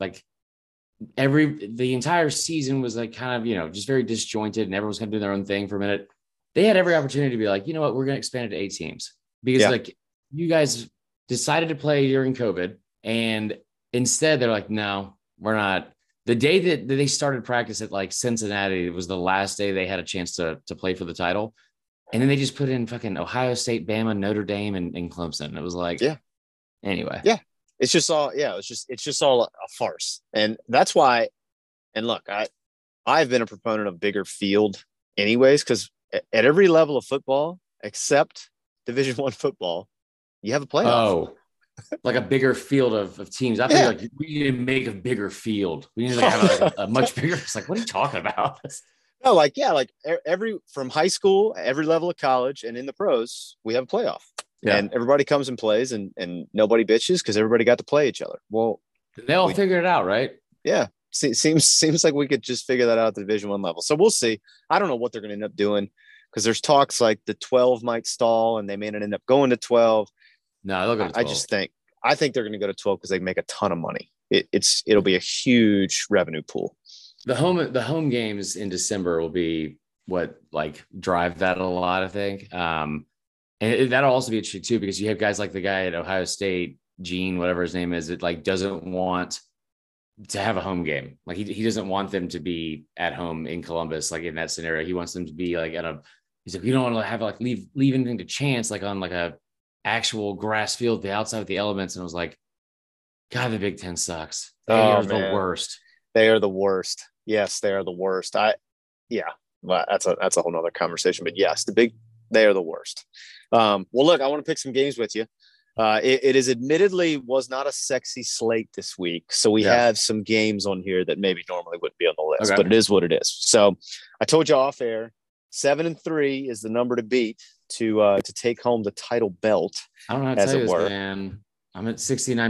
the entire season was kind of just very disjointed and everyone's kind of doing their own thing for a minute. They had every opportunity to be like, you know what, we're going to expand it to 8 teams, because you guys decided to play during COVID, and instead they're like, no, we're not. The day that they started practice at Cincinnati, it was the last day they had a chance to play for the title. And then they just put in fucking Ohio State, Bama, Notre Dame, and Clemson. And it was anyway. Yeah. It's just all, it's just all a farce. And that's why, and look, I've been a proponent of bigger field anyways, because at every level of football, except Division I football, you have a playoff. Oh, like a bigger field of teams. I think we need to make a bigger field. We need to have a much bigger. It's what are you talking about? No, every from high school, every level of college, and in the pros, we have a playoff. Yeah. And everybody comes and plays, and nobody bitches because everybody got to play each other. Well, they all figured it out, right? Yeah. Seems like we could just figure that out at the Division I level. So we'll see. I don't know what they're going to end up doing, because there's talks the 12 might stall and they may not end up going to 12. No, they'll go to 12. I think they're going to go to 12 because they make a ton of money. It'll be a huge revenue pool. The home games in December will be what drive that a lot, I think. And that'll also be interesting too, because you have guys like the guy at Ohio State, Gene, whatever his name is, that doesn't want to have a home game. He doesn't want them to be at home in Columbus, in that scenario. He wants them to be he's like, you don't want to have leave anything to chance, on a actual grass field, the outside with the elements. And I was like, God, the Big Ten sucks. They are the worst. They are the worst. Yes, they are the worst. Well, that's a whole nother conversation, but yes, they are the worst. Well, look, I want to pick some games with you. It is admittedly was not a sexy slate this week. So we have some games on here that maybe normally wouldn't be on the list, but it is what it is. So I told you off air, 7-3 is the number to beat to take home the title belt. I don't know how to tell you this, man. I'm at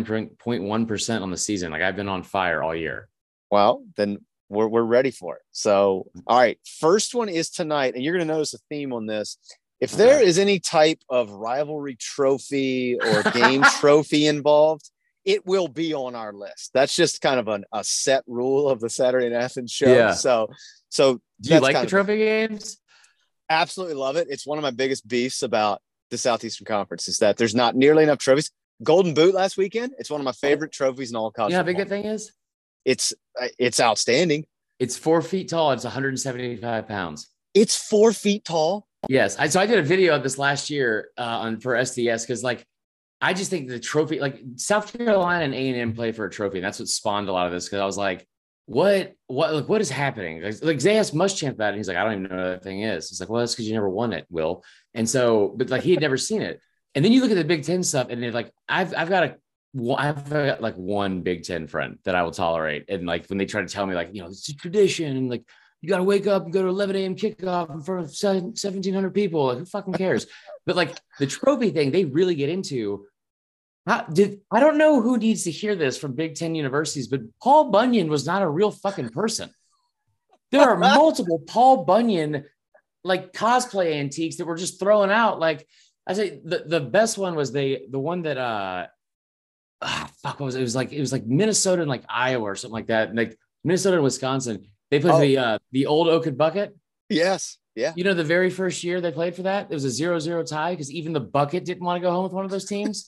69.1% on the season. I've been on fire all year. Well, then we're ready for it. So, all right. First one is tonight, and you're going to notice a theme on this. If there is any type of rivalry trophy or game trophy involved, it will be on our list. That's just kind of a set rule of the Saturday in Athens show. Yeah. So do you like the trophy games? Absolutely love it. It's one of my biggest beefs about the Southeastern Conference is that there's not nearly enough trophies. Golden Boot last weekend. It's one of my favorite trophies in all college. Yeah, how big that thing is? It's outstanding. It's 4 feet tall. It's 175 pounds. It's 4 feet tall. Yes. So I did a video of this last year for SDS because like I just think the trophy, like South Carolina and A&M play for a trophy. And that's what spawned a lot of this because I was like, what is happening? Like Zay asked Muschamp about it. And he's like, I don't even know what that thing is. It's like, well, that's because you never won it, Will. And so, but like he had never seen it. And then you look at the Big Ten stuff, and they're like, I've got like one Big Ten friend that I will tolerate. And like when they try to tell me, like, you know, it's a tradition, and like you got to wake up and go to 11 a.m. kickoff in front of 1,700 people. Like, who fucking cares? But like the trophy thing, they really get into. I don't know who needs to hear this from Big Ten universities, but Paul Bunyan was not a real fucking person. There are multiple Paul Bunyan like cosplay antiques that were just thrown out. Like I say, the best one was the one that what was it? It was like Minnesota and like Iowa or something like that. And like Minnesota and Wisconsin, they played the old Oak Bucket. Yes. Yeah. You know, the very first year they played for that, it was a 0-0 tie because even the Bucket didn't want to go home with one of those teams.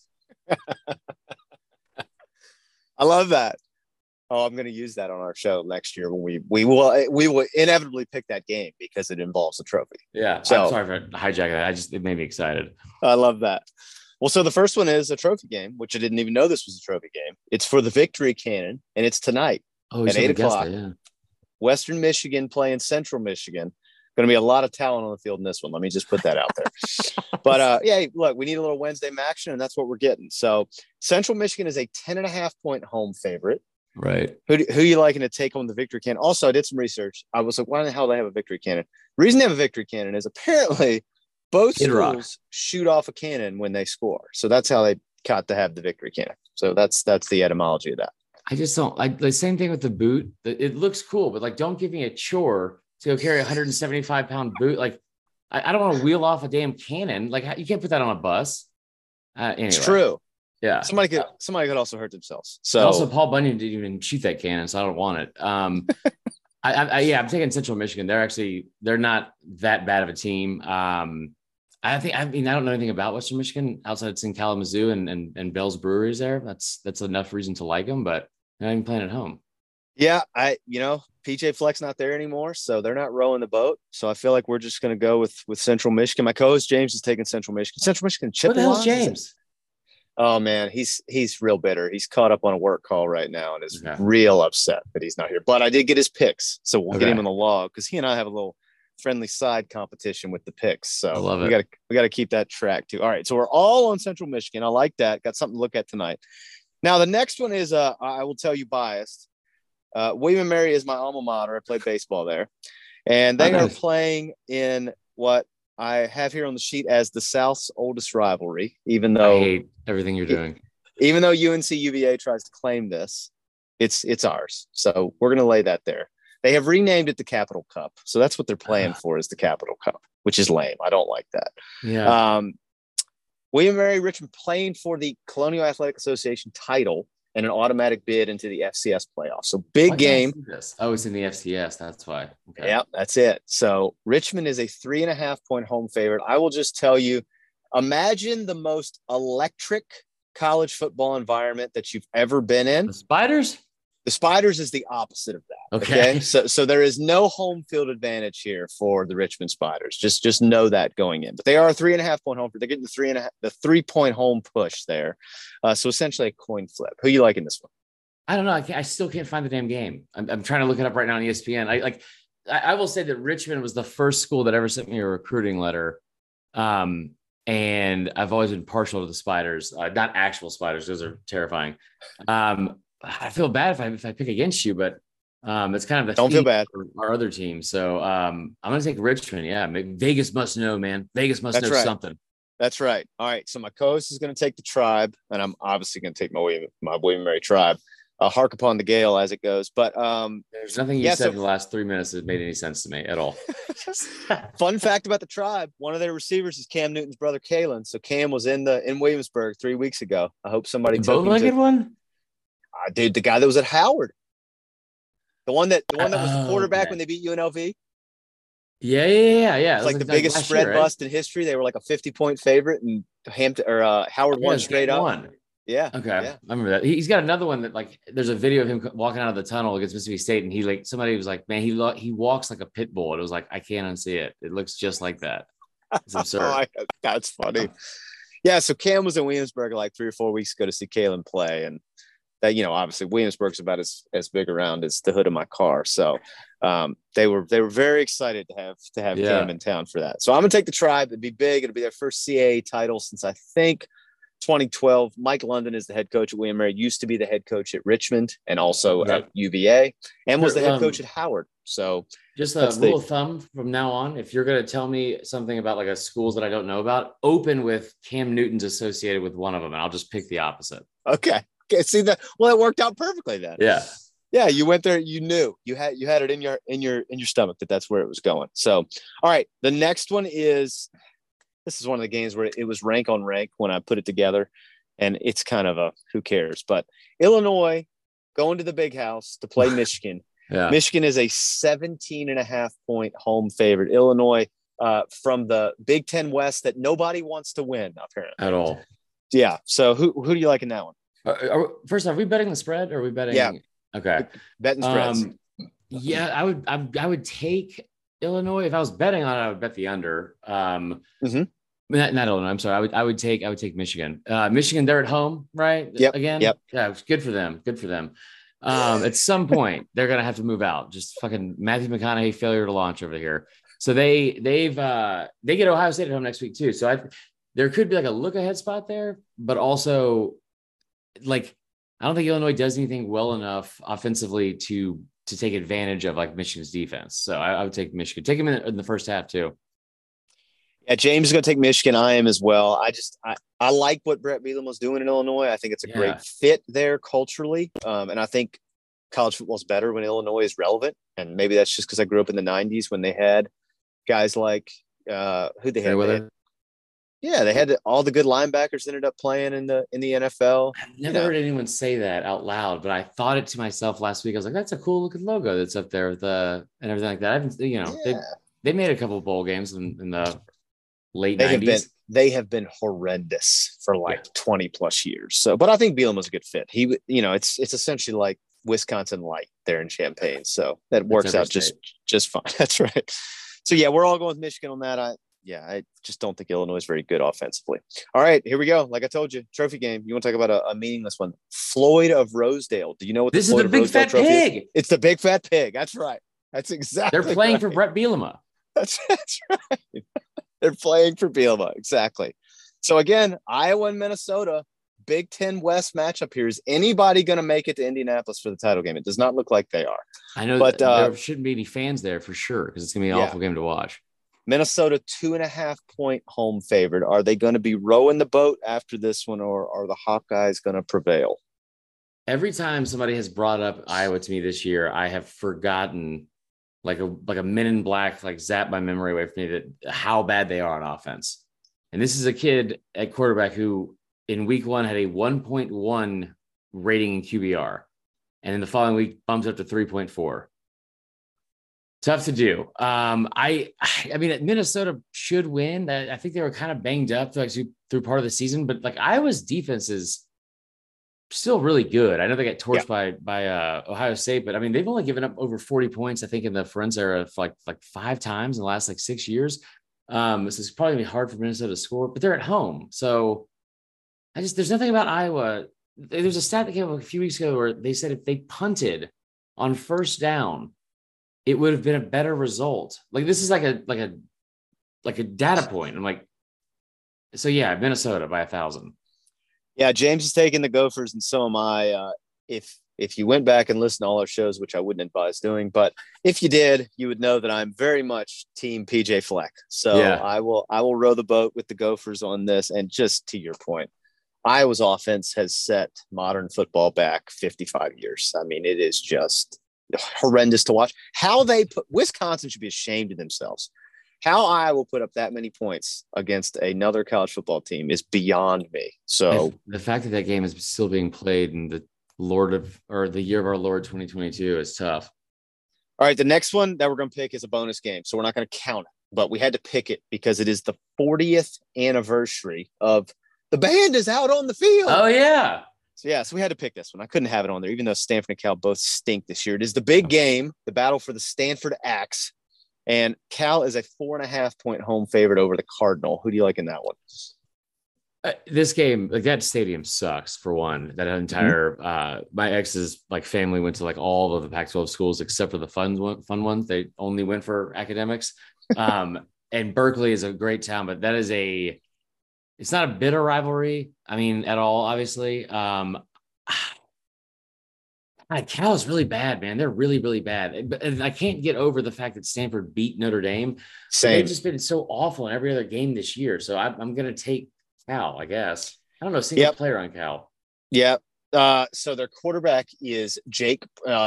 I love that. Oh, I'm going to use that on our show next year when we will inevitably pick that game because it involves a trophy. Yeah. So I'm sorry for hijacking that. It made me excited. I love that. Well, so the first one is a trophy game, which I didn't even know this was a trophy game. It's for the Victory Cannon, and it's tonight at 8:00. Yeah. Western Michigan playing Central Michigan. Going to be a lot of talent on the field in this one. Let me just put that out there. But yeah, look, we need a little Wednesday action, and that's what we're getting. So Central Michigan is a 10.5-point home favorite. Right. Who you liking to take home the Victory Cannon? Also, I did some research. I was like, why the hell do they have a Victory Cannon? The reason they have a Victory Cannon is apparently both schools shoot off a cannon when they score. So that's how they got to have the Victory Cannon. So that's the etymology of that. I just don't the same thing with the boot. It looks cool, but like, don't give me a chore to go carry a 175-pound boot. Like, I don't want to wheel off a damn cannon. Like, you can't put that on a bus. Anyway. It's true. Yeah. Somebody could also hurt themselves. So and also Paul Bunyan didn't even shoot that cannon, so I don't want it. I'm taking Central Michigan. They're not that bad of a team. I don't know anything about Western Michigan outside of seeing Kalamazoo and Bell's Breweries there. That's enough reason to like them, but they're not even playing at home. Yeah, PJ Fleck's not there anymore, so they're not rowing the boat. So I feel like we're just going to go with Central Michigan. My co-host James is taking Central Michigan. Central Michigan. What the hell's James? Oh man, he's real bitter. He's caught up on a work call right now and is real upset that he's not here. But I did get his picks, so we'll get him on the log because he and I have a little friendly side competition with the picks. So we got to keep that track too. All right, so we're all on Central Michigan. I like that. Got something to look at tonight. Now the next one is I will tell you biased. William & Mary is my alma mater. I played baseball there, and they are playing in what I have here on the sheet as the South's oldest rivalry, even though I hate everything you're doing. Even though UNC UVA tries to claim this, it's ours. So we're going to lay that there. They have renamed it the Capital Cup. So that's what they're playing for is the Capital Cup, which is lame. I don't like that. Yeah. William & Mary Richmond playing for the Colonial Athletic Association title and an automatic bid into the FCS playoffs. So big game. Oh, it's in the FCS. That's why. Okay. Yeah, that's it. So Richmond is a 3.5-point home favorite. I will just tell you, imagine the most electric college football environment that you've ever been in. The Spiders? The Spiders is the opposite of that. Okay. So there is no home field advantage here for the Richmond Spiders. Just know that going in. But they are a 3.5-point home. They're getting the 3-point home push there. So essentially a coin flip. Who you like in this one? I don't know. I still can't find the damn game. I'm trying to look it up right now on ESPN. I will say that Richmond was the first school that ever sent me a recruiting letter. And I've always been partial to the Spiders, not actual Spiders. Those are terrifying. I feel bad if I pick against you, but it's kind of the don't feel bad for our other team. So I'm going to take Richmond. Yeah, maybe Vegas must know, man. Vegas must know something. That's right. All right. So my co-host is going to take the Tribe, and I'm obviously going to take my William & Mary Tribe. Hark upon the gale as it goes. But there's nothing you said in the last 3 minutes that made any sense to me at all. Fun fact about the Tribe: one of their receivers is Cam Newton's brother, Kalen. So Cam was in Williamsburg 3 weeks ago. I hope somebody took him. Bow-legged one. Dude, the guy that was at Howard, the one that was the quarterback when they beat UNLV. Yeah. It's like the biggest spread bust in history. They were like a 50-point favorite, and Howard won straight up. Yeah. Okay, Yeah. I remember that. He's got another one that like there's a video of him walking out of the tunnel against Mississippi State, and he like somebody was like, "Man, he walks like a pit bull." And it was like, I can't unsee it. It looks just like that. It's absurd. That's funny. Yeah. So Cam was in Williamsburg like 3 or 4 weeks ago to see Kalen play, and that obviously Williamsburg's about as big around as the hood of my car. So they were very excited to have Cam in town for that. So I'm gonna take the Tribe. It'd be big. It'll be their first CAA title since I think 2012. Mike London is the head coach at William & Mary, used to be the head coach at Richmond and also at UVA, and was the head coach at Howard. So just a rule of thumb from now on, if you're going to tell me something about like a schools that I don't know about, open with Cam Newton's associated with one of them, and I'll just pick the opposite. Okay. See that? Well, it worked out perfectly then. Yeah. You went there. You knew you had it in your stomach that's where it was going. So, all right. The next one is. This is one of the games where it was rank on rank when I put it together, and it's kind of a who cares. But Illinois going to the Big House to play Michigan. Michigan is a 17.5-point home favorite. Illinois from the Big Ten West that nobody wants to win apparently at all. Yeah. So who do you like in that one? First off, are we betting the spread or are we betting? Yeah. Okay. Betting spreads. Yeah, I would take Illinois. If I was betting on it, I would bet the under. Not Illinois. I'm sorry. I would take Michigan. Michigan, they're at home, right? Yep. Again. Yep. Yeah, it's good for them. Good for them. At some point, they're gonna have to move out. Just fucking Matthew McConaughey failure to launch over here. So they get Ohio State at home next week too. So there could be like a look ahead spot there, but also like I don't think Illinois does anything well enough offensively to take advantage of like Michigan's defense. So I would take Michigan. Take him in the first half too. Yeah, James is going to take Michigan. I am as well. I like what Brett Bielema was doing in Illinois. I think it's a great fit there culturally. And I think college football is better when Illinois is relevant. And maybe that's just because I grew up in the 90s when they had guys like who they had. They had all the good linebackers that ended up playing in the NFL. I've never heard anyone say that out loud, but I thought it to myself last week. I was like, that's a cool looking logo that's up there with and everything like that. I haven't, they made a couple of bowl games in the late 90s. They have been horrendous for 20 plus years. So, but I think Bielema was a good fit. He, it's essentially like Wisconsin light there in Champaign. So that works out just fine. That's right. So yeah, we're all going with Michigan on that. I just don't think Illinois is very good offensively. All right, here we go. Like I told you, trophy game. You want to talk about a meaningless one? Floyd of Rosedale. Do you know what this is? The big fat pig. It's the big fat pig. That's right. That's exactly. They're playing for Brett Bielema. That's right. They're playing for Bielema. Exactly. So again, Iowa and Minnesota, Big Ten West matchup here. Is anybody going to make it to Indianapolis for the title game? It does not look like they are. I know, but there shouldn't be any fans there for sure because it's going to be an awful game to watch. Minnesota 2.5-point home favorite. Are they going to be rowing the boat after this one, or are the Hawkeyes going to prevail? Every time somebody has brought up Iowa to me this year, I have forgotten like a Men in Black, like zap my memory away from me that how bad they are on offense. And this is a kid at quarterback who in week 1 had a 1.1 rating in QBR. And in the following week bumped up to 3.4. Tough to do. I mean, Minnesota should win. I think they were kind of banged up through part of the season, but like Iowa's defense is still really good. I know they got torched by Ohio State, but I mean, they've only given up over 40 points, I think, in the Ferenz era for like 5 times in the last 6 years. So it's probably gonna be hard for Minnesota to score, but they're at home. So there's nothing about Iowa. There's a stat that came up a few weeks ago where they said if they punted on first down, it would have been a better result. Like this is like a data point. I'm like, so yeah, Minnesota by 1,000. Yeah, James is taking the Gophers, and so am I. If you went back and listened to all our shows, which I wouldn't advise doing, but if you did, you would know that I'm very much team PJ Fleck. So yeah. I will row the boat with the Gophers on this. And just to your point, Iowa's offense has set modern football back 55 years. I mean, it is just horrendous to watch. How they put Wisconsin should be ashamed of themselves. How Iowa put up that many points against another college football team is beyond me. So the fact that game is still being played in the year of our Lord 2022 is tough. All right, the next one that we're going to pick is a bonus game, so we're not going to count it, but we had to pick it because it is the 40th anniversary of The band is out on the field. Oh, yeah. So we had to pick this one. I couldn't have it on there, even though Stanford and Cal both stink this year. It is the big game, the battle for the Stanford Axe. And Cal is a 4.5-point home favorite over the Cardinal. Who do you like in that one? This game, like that stadium sucks for one. That entire my ex's like family went to like all of the Pac-12 schools except for the fun ones. They only went for academics. And Berkeley is a great town, but it's not a bitter rivalry. I mean, at all, obviously. God, Cal is really bad, man. They're really, really bad. And I can't get over the fact that Stanford beat Notre Dame. Same. They've just been so awful in every other game this year. So I'm going to take Cal, I guess. I don't know, single player on Cal. Yeah. So their quarterback is Jack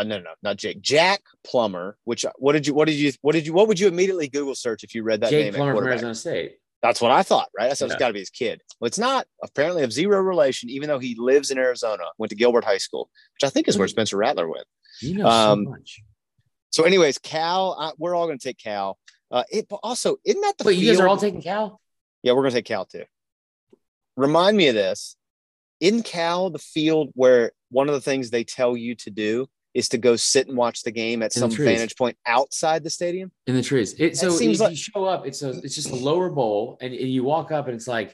Plummer. What would you immediately Google search if you read that name? Jake Plummer from Arizona State. That's what I thought, right? I thought it's got to be his kid. Well, it's not. Apparently of zero relation, even though he lives in Arizona, went to Gilbert High School, which I think is where Spencer Rattler went. You know so much. So anyways, Cal, we're all going to take Cal. But also, isn't that the Wait, you guys are all taking Cal? Yeah, we're going to take Cal too. Remind me of this. In Cal, the field where one of the things they tell you to do is to go sit and watch the game at some vantage point outside the stadium in the trees. So if you show up, it's just a lower bowl, and you walk up, and it's like,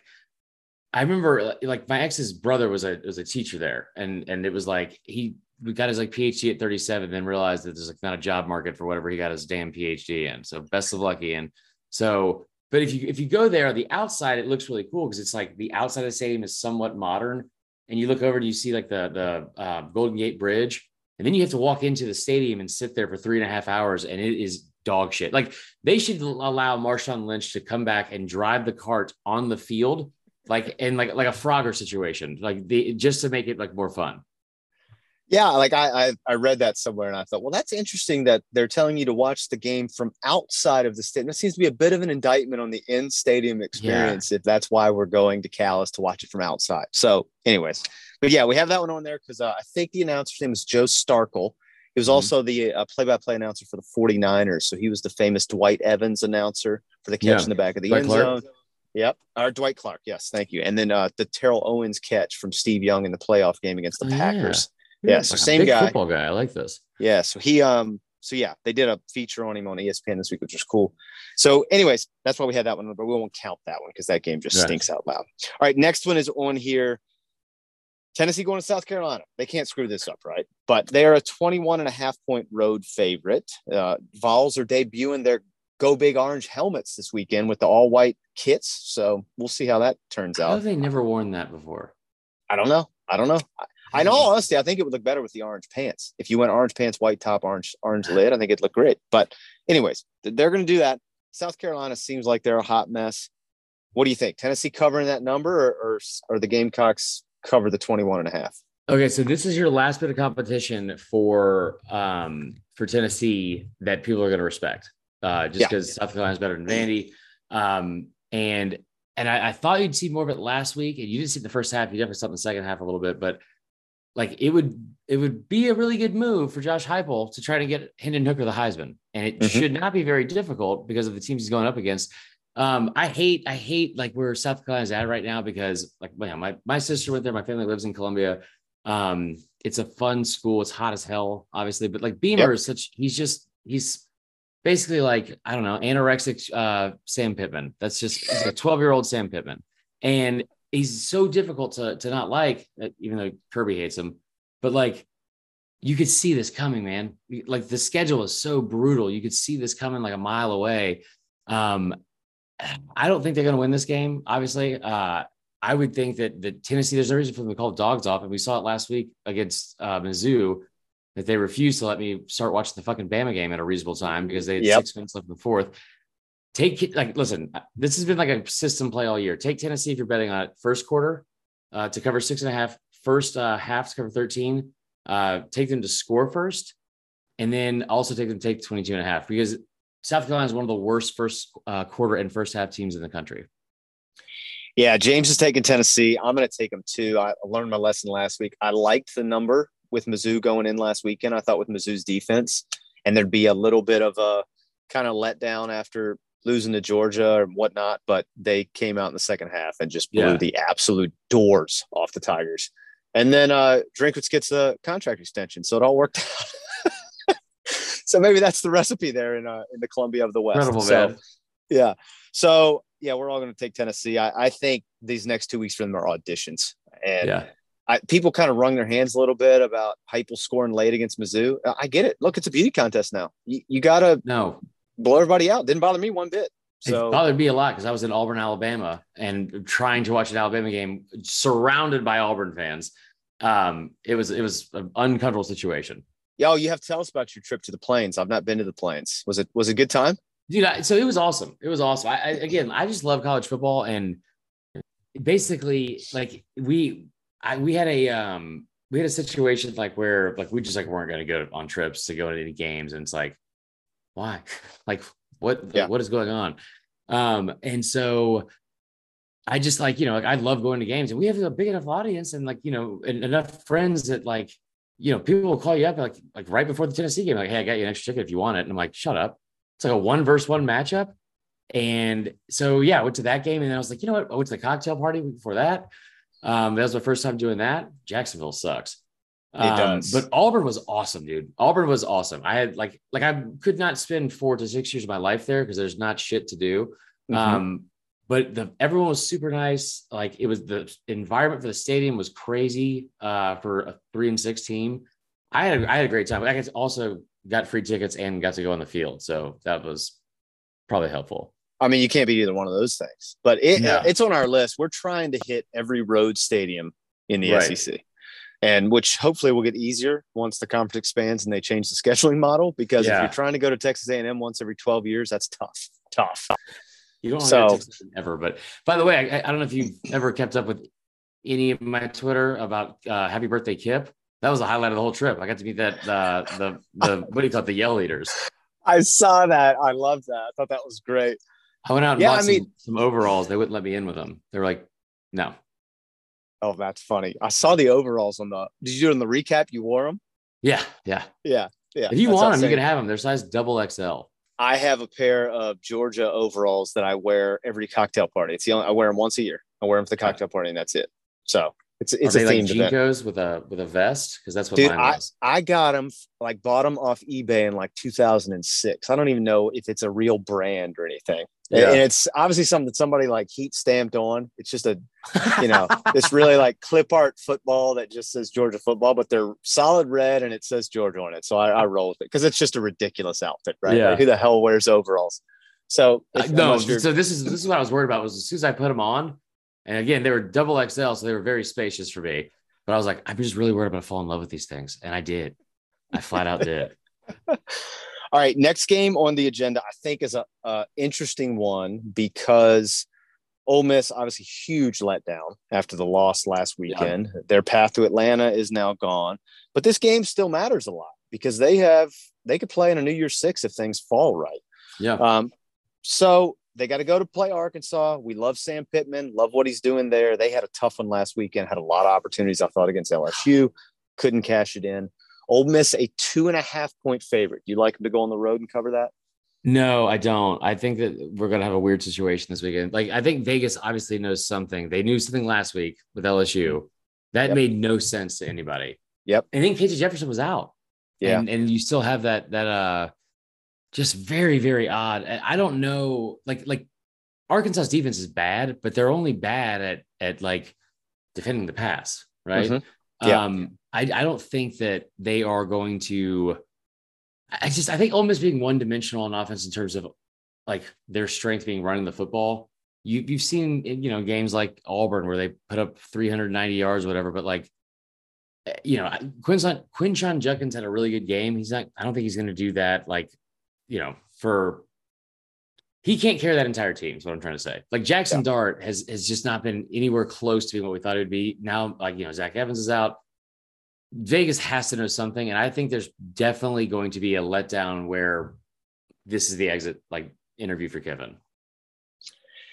I remember like my ex's brother was a teacher there, and it was like we got his like PhD at 37, then realized that there's like not a job market for whatever he got his damn PhD in. So best of luck, Ian. So, but if you go there, the outside, it looks really cool because it's like the outside of the stadium is somewhat modern, and you look over and you see like the Golden Gate Bridge. And then you have to walk into the stadium and sit there for 3.5 hours, and it is dog shit. Like they should allow Marshawn Lynch to come back and drive the cart on the field, like in like a Frogger situation, just to make it like more fun. Yeah, like I read that somewhere, and I thought, well, that's interesting that they're telling you to watch the game from outside of the stadium. It seems to be a bit of an indictment on the in-stadium experience, if that's why we're going to Cal, is to watch it from outside. So, anyways. But yeah, we have that one on there because I think the announcer's name is Joe Starkel. He was also the play-by-play announcer for the 49ers. So he was the famous Dwight Evans announcer for the catch in the back of the end zone. Yep. Or Dwight Clark. Yes. Thank you. And then the Terrell Owens catch from Steve Young in the playoff game against the Packers. Yeah. So like same big guy. Football guy. I like this. Yeah. So they did a feature on him on ESPN this week, which was cool. So anyways, that's why we had that one, but we won't count that one because that game just stinks out loud. All right. Next one is on here. Tennessee going to South Carolina. They can't screw this up, right? But they are a 21.5-point road favorite. Vols are debuting their Go Big Orange helmets this weekend with the all-white kits. So we'll see how that turns out. How have they never worn that before? I don't know. I know, honestly, I think it would look better with the orange pants. If you went orange pants, white top, orange lid, I think it'd look great. But anyways, they're going to do that. South Carolina seems like they're a hot mess. What do you think? Tennessee covering that number or the Gamecocks cover the 21.5? Okay, so this is your last bit of competition for Tennessee that people are going to respect, because South Carolina is better than Vandy, and I thought you'd see more of it last week, and you didn't see it in the first half. You definitely saw it in the second half a little bit, but like it would be a really good move for Josh Heupel to try to get Hendon Hooker the Heisman, and it should not be very difficult because of the teams he's going up against. I hate like where South Carolina's at right now because like my sister went there. My family lives in Columbia. It's a fun school. It's hot as hell, obviously, but like Beamer is he's basically like, I don't know, anorexic Sam Pittman. He's a 12-year-old Sam Pittman. And he's so difficult to not like, even though Kirby hates him, but like, you could see this coming, man. Like the schedule is so brutal. You could see this coming like a mile away. I don't think they're going to win this game. Obviously, I would think that the Tennessee, there's no reason for them to call dogs off. And we saw it last week against Mizzou, that they refused to let me start watching the fucking Bama game at a reasonable time because they had 6 minutes left in the fourth. Listen, this has been like a system play all year. Take Tennessee if you're betting on it. First quarter to cover 6.5, first half to cover 13. Take them to score first, and then also take 22.5 because South Carolina is one of the worst first quarter and first half teams in the country. Yeah, James is taking Tennessee. I'm going to take them too. I learned my lesson last week. I liked the number with Mizzou going in last weekend. I thought with Mizzou's defense, and there'd be a little bit of a kind of letdown after losing to Georgia or whatnot, but they came out in the second half and just blew Yeah. the absolute doors off the Tigers. And then Drinkwitz gets a contract extension, so it all worked out. So maybe that's the recipe there in the Columbia of the West. Incredible, so, man. Yeah. So yeah, we're all going to take Tennessee. I think these next 2 weeks for them are auditions, and Yeah. People kind of wrung their hands a little bit about Heupel scoring late against Mizzou. I get it. Look, it's a beauty contest now. You got to No, blow everybody out. Didn't bother me one bit. So it bothered me a lot because I was in Auburn, Alabama, and trying to watch an Alabama game surrounded by Auburn fans. It was an uncomfortable situation. yo, you have to tell us about your trip to the Plains. I've not been to the Plains. Was it a good time? Dude, so it was awesome. It was awesome. I just love college football, and basically, like we had a situation like where like we just like weren't going to go on trips to go to any games, and it's like, why? Like what is going on? And so I just like, like I love going to games, and we have a big enough audience and like, and enough friends that like, people will call you up like right before the Tennessee game, like, hey, I got you an extra ticket if you want it. And I'm like, shut up. It's like a 1-versus-1 matchup. And so, yeah, I went to that game, and then I was like, you know what? I went to the cocktail party before that. That was my first time doing that. Jacksonville sucks. It does. But Auburn was awesome, dude. Auburn was awesome. I had like I could not spend 4 to 6 years of my life there because there's not shit to do. Mm-hmm. But everyone was super nice. Like it was, the environment for the stadium was crazy for a 3-6 team. I had a great time. I also got free tickets and got to go on the field. So that was probably helpful. I mean, you can't beat either one of those things, but it's on our list. We're trying to hit every road stadium in the SEC, and which hopefully will get easier once the conference expands and they change the scheduling model, because if you're trying to go to Texas A&M once every 12 years, that's tough. You don't want to Texas ever. But by the way, I don't know if you've ever kept up with any of my Twitter about Happy Birthday Kip. That was the highlight of the whole trip. I got to meet the what do you call it? The Yell Eaters. I saw that. I love that. I thought that was great. I went out and bought some overalls. They wouldn't let me in with them. They were like, no. Oh, that's funny. I saw the overalls did you do it in the recap? You wore them? Yeah. If you want them, you can have them. They're size XXL. I have a pair of Georgia overalls that I wear every cocktail party. I wear them once a year. I wear them for the cocktail party, and that's it. So it's a themed event. JNCOs with a vest? Because that's what Dude, mine was. I got them, bought them off eBay in 2006. I don't even know if it's a real brand or anything. Yeah. And it's obviously something that somebody heat stamped on. It's just this really clip art football that just says Georgia football, but they're solid red and it says Georgia on it. So I roll with it because it's just a ridiculous outfit, right? Yeah. Who the hell wears overalls? So so this is what I was worried about, was as soon as I put them on, and again, they were XXL, so they were very spacious for me. But I was like, I'm just really worried about fall in love with these things. And I did. I flat out did. All right, next game on the agenda, I think, is a interesting one because Ole Miss, obviously, huge letdown after the loss last weekend. Yeah. Their path to Atlanta is now gone, but this game still matters a lot because they could play in a New Year's Six if things fall right. Yeah. So they got to go to play Arkansas. We love Sam Pittman, love what he's doing there. They had a tough one last weekend, had a lot of opportunities, I thought, against LSU, couldn't cash it in. Ole Miss, a 2.5-point favorite. Do you like them to go on the road and cover that? No, I don't. I think that we're going to have a weird situation this weekend. I think Vegas obviously knows something. They knew something last week with LSU. That made no sense to anybody. Yep. And then KJ Jefferson was out. Yeah. And you still have that just very, very odd. I don't know. Like Arkansas's defense is bad, but they're only bad at defending the pass, right? Mm-hmm. Yeah. I don't think that they are going to. I think Ole Miss being one-dimensional on offense in terms of their strength being running the football. You've seen games like Auburn where they put up 390 yards or whatever, but Quinshon Judkins had a really good game. I don't think he's going to do that. He can't carry that entire team. Is what I'm trying to say. Jackson Dart has just not been anywhere close to being what we thought it would be. Now, Zach Evans is out. Vegas has to know something, and I think there's definitely going to be a letdown where this is the exit interview for Kevin.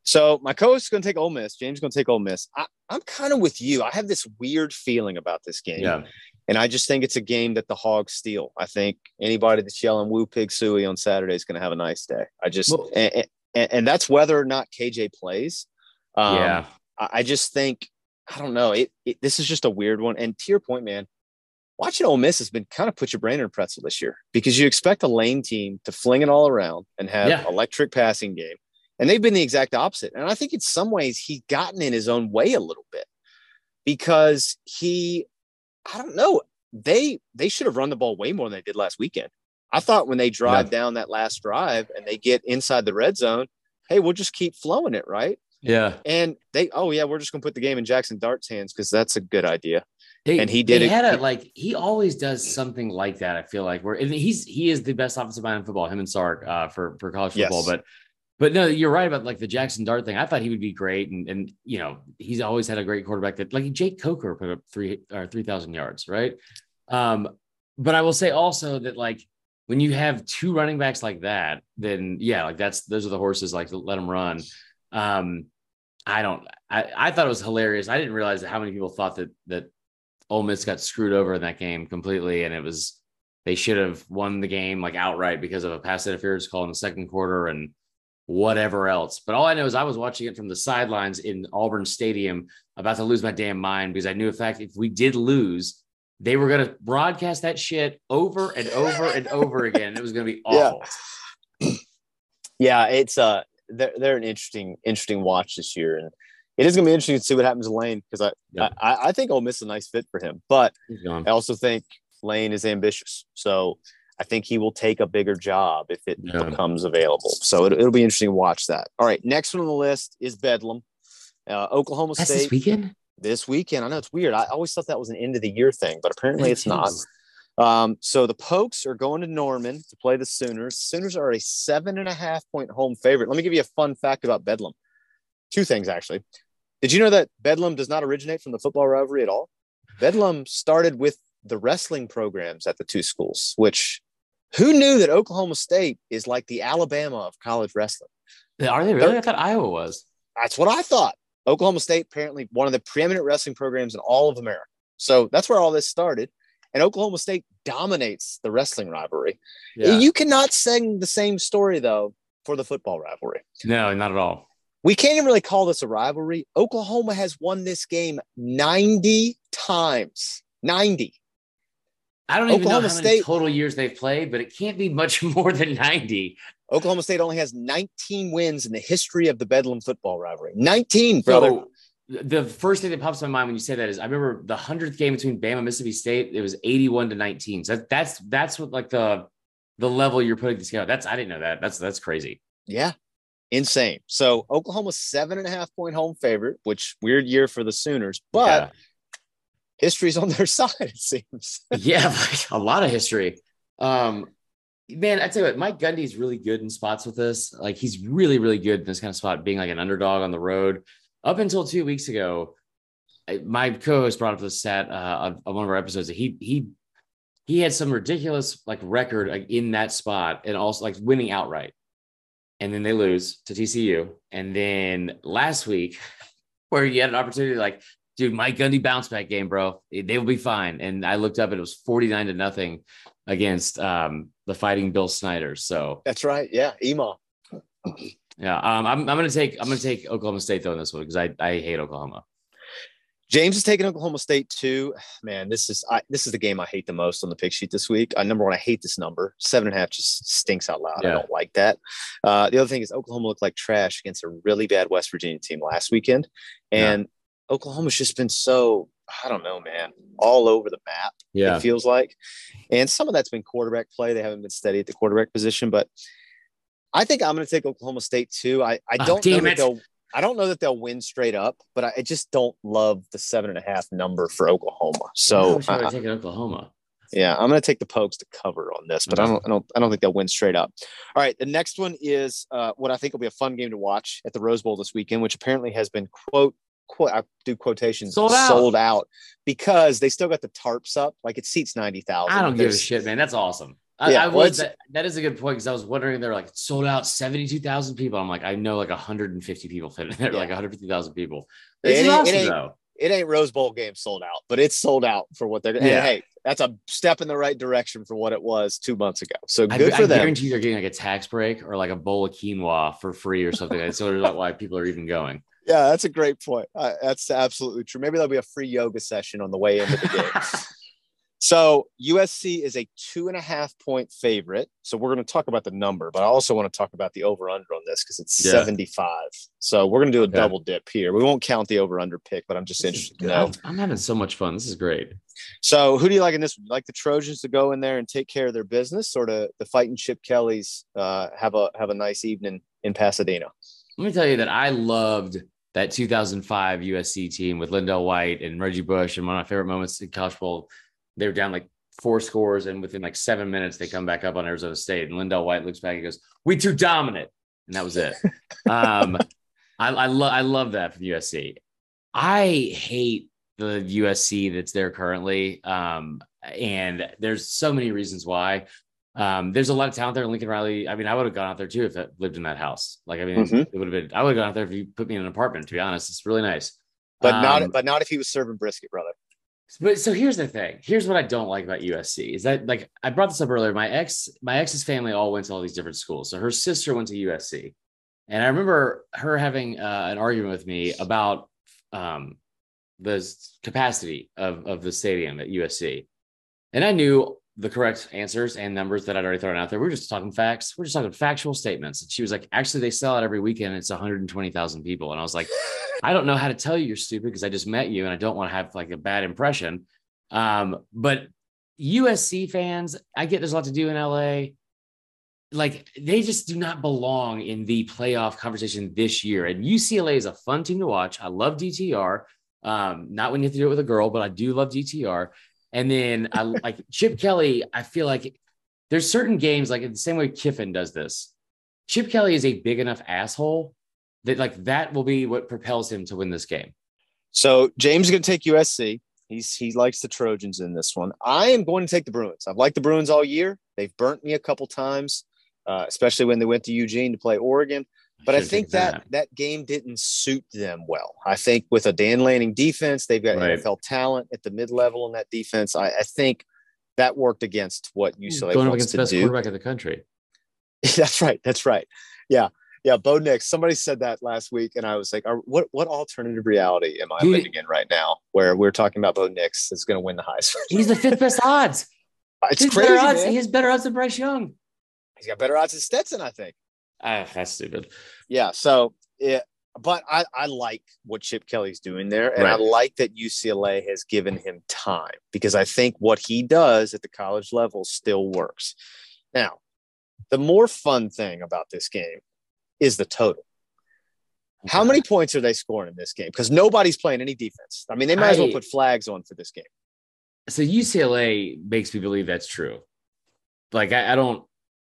So my co-host is going to take Ole Miss. James is going to take Ole Miss. I'm kind of with you. I have this weird feeling about this game. Yeah. And I just think it's a game that the Hogs steal. I think anybody that's yelling "Woo Pig Suey" on Saturday is going to have a nice day. And that's whether or not KJ plays. I just think, I don't know. This is just a weird one. And to your point, man, watching Ole Miss has been kind of put your brain in a pretzel this year because you expect a Lane team to fling it all around and have electric passing game. And they've been the exact opposite. And I think in some ways he's gotten in his own way a little bit because I don't know. They should have run the ball way more than they did last weekend. I thought when they drive down that last drive and they get inside the red zone, hey, we'll just keep flowing it, right? Yeah. And we're just going to put the game in Jackson Dart's hands because that's a good idea. And he did it. He always does something like that. I feel like he is the best offensive mind in football, him and Sark for college football. Yes. But no, you're right about like the Jackson Dart thing. I thought he would be great. And you know, he's always had a great quarterback that like Jake Coker put up 3,000 yards. Right. But I will say also that like when you have two running backs like that, then like those are the horses, like let them run. I thought it was hilarious. I didn't realize how many people thought that Ole Miss got screwed over in that game completely. And they should have won the game like outright because of a pass interference call in the second quarter and whatever else. But all I know is I was watching it from the sidelines in Auburn Stadium about to lose my damn mind because I knew, in fact, if we did lose, they were going to broadcast that shit over and over and over again. It was going to be awful. Yeah, it's they're an interesting watch this year, and it is going to be interesting to see what happens to Lane because I think Ole Miss is a nice fit for him, but I also think Lane is ambitious, so I think he will take a bigger job if it becomes available. So it'll be interesting to watch that. All right, next one on the list is Bedlam, Oklahoma State. This weekend. This weekend, I know it's weird. I always thought that was an end of the year thing, but apparently it's not. So the Pokes are going to Norman to play the Sooners. Sooners are a 7.5-point home favorite. Let me give you a fun fact about Bedlam. Two things, actually. Did you know that Bedlam does not originate from the football rivalry at all? Bedlam started with the wrestling programs at the two schools, which who knew that Oklahoma State is like the Alabama of college wrestling? Are they really? I thought Iowa was. That's what I thought. Oklahoma State, apparently one of the preeminent wrestling programs in all of America. So that's where all this started. And Oklahoma State dominates the wrestling rivalry. Yeah. You cannot sing the same story, though, for the football rivalry. No, not at all. We can't even really call this a rivalry. Oklahoma has won this game 90 times. 90. I don't even know how many total years they've played, but it can't be much more than 90. Oklahoma State only has 19 wins in the history of the Bedlam football rivalry. 19, brother. So, the first thing that pops in my mind when you say that is I remember the 100th game between Bama and Mississippi State. It was 81-19. So that's what like the level you're putting this together. I didn't know that. That's crazy. Yeah. Insane. So Oklahoma's 7.5-point home favorite, which weird year for the Sooners, but history's on their side, it seems. Yeah, a lot of history. Man, I tell you what, Mike Gundy's really good in spots with this. Like he's really, really good in this kind of spot, being like an underdog on the road. Up until 2 weeks ago, my co-host brought up the stat on one of our episodes that he had some ridiculous like record like, in that spot and also like winning outright. And then they lose to TCU. And then last week, where you had an opportunity like, dude, Mike Gundy bounce back game, bro. They will be fine. And I looked up and it was 49-0 against the Fighting Bill Snyder. So that's right. Yeah. EMA. Yeah. I'm going to take Oklahoma State though in this one because I hate Oklahoma. James is taking Oklahoma State too. Man, this is the game I hate the most on the pick sheet this week. Number one, I hate this number. 7.5 just stinks out loud. Yeah. I don't like that. The other thing is Oklahoma looked like trash against a really bad West Virginia team last weekend. And Oklahoma's just been so, I don't know, man, all over the map. Yeah. It feels like. And some of that's been quarterback play. They haven't been steady at the quarterback position, but I think I'm going to take Oklahoma State too. I don't know that they'll win straight up, but I just don't love the 7.5 number for Oklahoma. So I'm taking Oklahoma. Yeah, I'm going to take the Pokes to cover on this, but I don't think they'll win straight up. All right, the next one is what I think will be a fun game to watch at the Rose Bowl this weekend, which apparently has been quote I do quotations sold out because they still got the tarps up. Like it seats 90,000. I don't give a shit, man. That's awesome. I was that is a good point because I was wondering they're like sold out 72,000 people. I'm like, I know like 150 people fit in there, like 150,000 people. It's awesome though. It ain't Rose Bowl game sold out, but it's sold out for what they're. Yeah. And hey, that's a step in the right direction for what it was 2 months ago. So good for them. I guarantee they're getting like a tax break or like a bowl of quinoa for free or something. That's sort of like why people are even going. Yeah, that's a great point. That's absolutely true. Maybe there'll be a free yoga session on the way into the game. So USC is a 2.5 point favorite. So we're going to talk about the number, but I also want to talk about the over under on this because it's 75. So we're going to do a double dip here. We won't count the over under pick, but I'm just interested to know. I'm having so much fun. This is great. So who do you like in this one? You like the Trojans to go in there and take care of their business, or the fighting Chip Kellys have a nice evening in Pasadena? Let me tell you that I loved that 2005 USC team with Lindell White and Reggie Bush. And one of my favorite moments in college football, they were down like 4 scores, and within like 7 minutes, they come back up on Arizona State. And Lindell White looks back and goes, "We too dominant," and that was it. I love that from USC. I hate the USC that's there currently, and there's so many reasons why. There's a lot of talent there in Lincoln Riley. I mean, I would have gone out there too if I lived in that house. Like, I mean, it would have been. I would have gone out there if you put me in an apartment. To be honest, it's really nice. But not if he was serving brisket, brother. But so here's the thing. Here's what I don't like about USC is that, like, I brought this up earlier. My ex's family all went to all these different schools. So her sister went to USC, and I remember her having an argument with me about the capacity of the stadium at USC, and I knew the correct answers and numbers that I'd already thrown out there. We're just talking facts. We're just talking factual statements. And she was like, actually, they sell out every weekend. And it's 120,000 people. And I was like, I don't know how to tell you you're stupid because I just met you and I don't want to have like a bad impression. But USC fans, I get there's a lot to do in LA. Like, they just do not belong in the playoff conversation this year. And UCLA is a fun team to watch. I love DTR. Not when you have to do it with a girl, but I do love DTR. And then I like Chip Kelly. I feel like there's certain games, like in the same way Kiffin does this. Chip Kelly is a big enough asshole that like that will be what propels him to win this game. So James is going to take USC. He likes the Trojans in this one. I am going to take the Bruins. I've liked the Bruins all year. They've burnt me a couple times, especially when they went to Eugene to play Oregon. But I think that game didn't suit them well. I think with a Dan Lanning defense, they've got NFL talent at the mid-level in that defense. I think that worked against what UCLA going up wants against the best quarterback in the country. That's right. Yeah. Bo Nix. Somebody said that last week, and I was like, what alternative reality am I living in right now where we're talking about Bo Nix is going to win the Heisman? He's the 5th best odds. It's crazy, man. He has better odds than Bryce Young. He's got better odds than Stetson, I think. That's stupid. Yeah. So, but I like what Chip Kelly's doing there. And I like that UCLA has given him time because I think what he does at the college level still works. Now, the more fun thing about this game is the total. How many points are they scoring in this game? Because nobody's playing any defense. I mean, they might as well put flags on for this game. So UCLA makes me believe that's true. Like, I don't.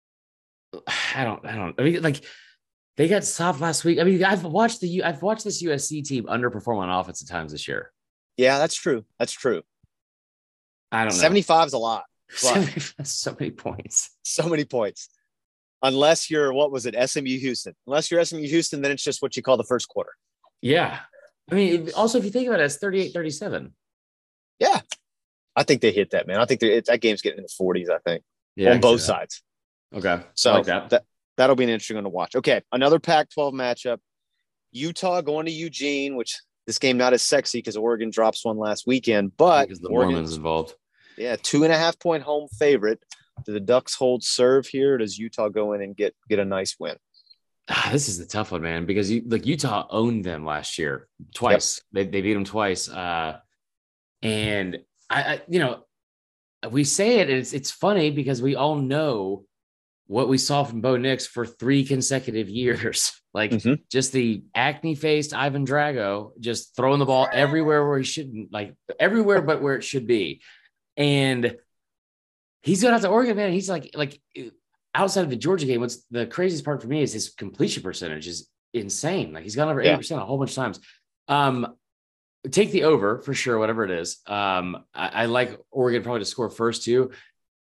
I mean, like, they got soft last week. I mean, I've watched this USC team underperform on offense at times this year. Yeah, that's true. I don't know. 75 is a lot. So many points. So many points. Unless you're, what was it, SMU Houston. Unless you're SMU Houston, then it's just what you call the first quarter. Yeah. I mean, also, if you think about it, it's 38-37. Yeah. I think they hit that, man. I think that game's getting in the 40s, I think. Yeah, on both sides. Okay. So like that'll be an interesting one to watch. Okay. Another Pac-12 matchup. Utah going to Eugene, which this game not as sexy because Oregon drops one last weekend, but because the Mormons involved. Yeah. 2.5 point home favorite. Do the Ducks hold serve here? Or does Utah go in and get a nice win? This is the tough one, man, because Utah owned them last year twice. Yep. They beat them twice. And I we say it, and it's funny because we all know what we saw from Bo Nix for 3 consecutive years. Like just the acne-faced Ivan Drago, just throwing the ball everywhere where he shouldn't, like everywhere but where it should be. And he's going out to Oregon, man. He's like outside of the Georgia game, what's the craziest part for me is his completion percentage is insane. Like, he's gone over 80% a whole bunch of times. Take the over for sure, whatever it is. I like Oregon probably to score first too.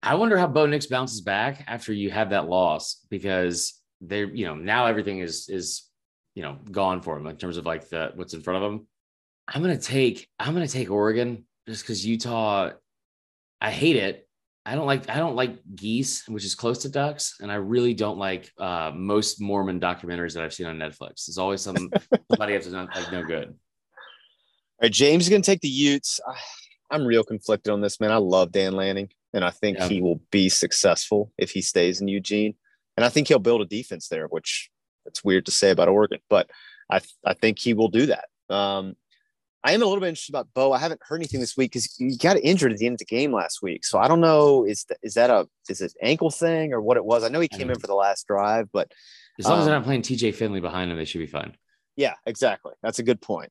I wonder how Bo Nix bounces back after you have that loss, because they, now everything is gone for him in terms of like what's in front of him. I'm gonna take Oregon just because Utah. I hate it. I don't like geese, which is close to ducks, and I really don't like most Mormon documentaries that I've seen on Netflix. There's always somebody has not like no good. All right, James is going to take the Utes. I'm real conflicted on this, man. I love Dan Lanning, and I think he will be successful if he stays in Eugene. And I think he'll build a defense there, which it's weird to say about Oregon, but I think he will do that. I am a little bit interested about Bo. I haven't heard anything this week because he got injured at the end of the game last week. So I don't know, is it an ankle thing or what it was? I know he came in for the last drive, but as long as they're not playing TJ Finley behind him, they should be fine. Yeah, exactly. That's a good point.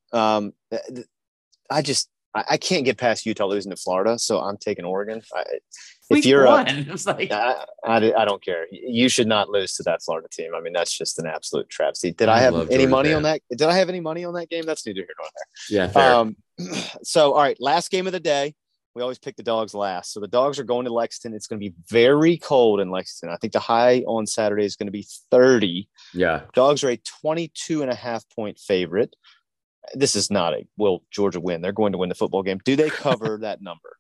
I can't get past Utah losing to Florida, so I'm taking Oregon. If you're I don't care. You should not lose to that Florida team. I mean, that's just an absolute travesty. Did I have any money on that? Did I have any money on that game? That's neither here nor there. Yeah, fair. So, all right, last game of the day. We always pick the dogs last. So the dogs are going to Lexington. It's going to be very cold in Lexington. I think the high on Saturday is going to be 30. Yeah. Dogs are a 22.5-point favorite. This is not will Georgia win? They're going to win the football game. Do they cover that number?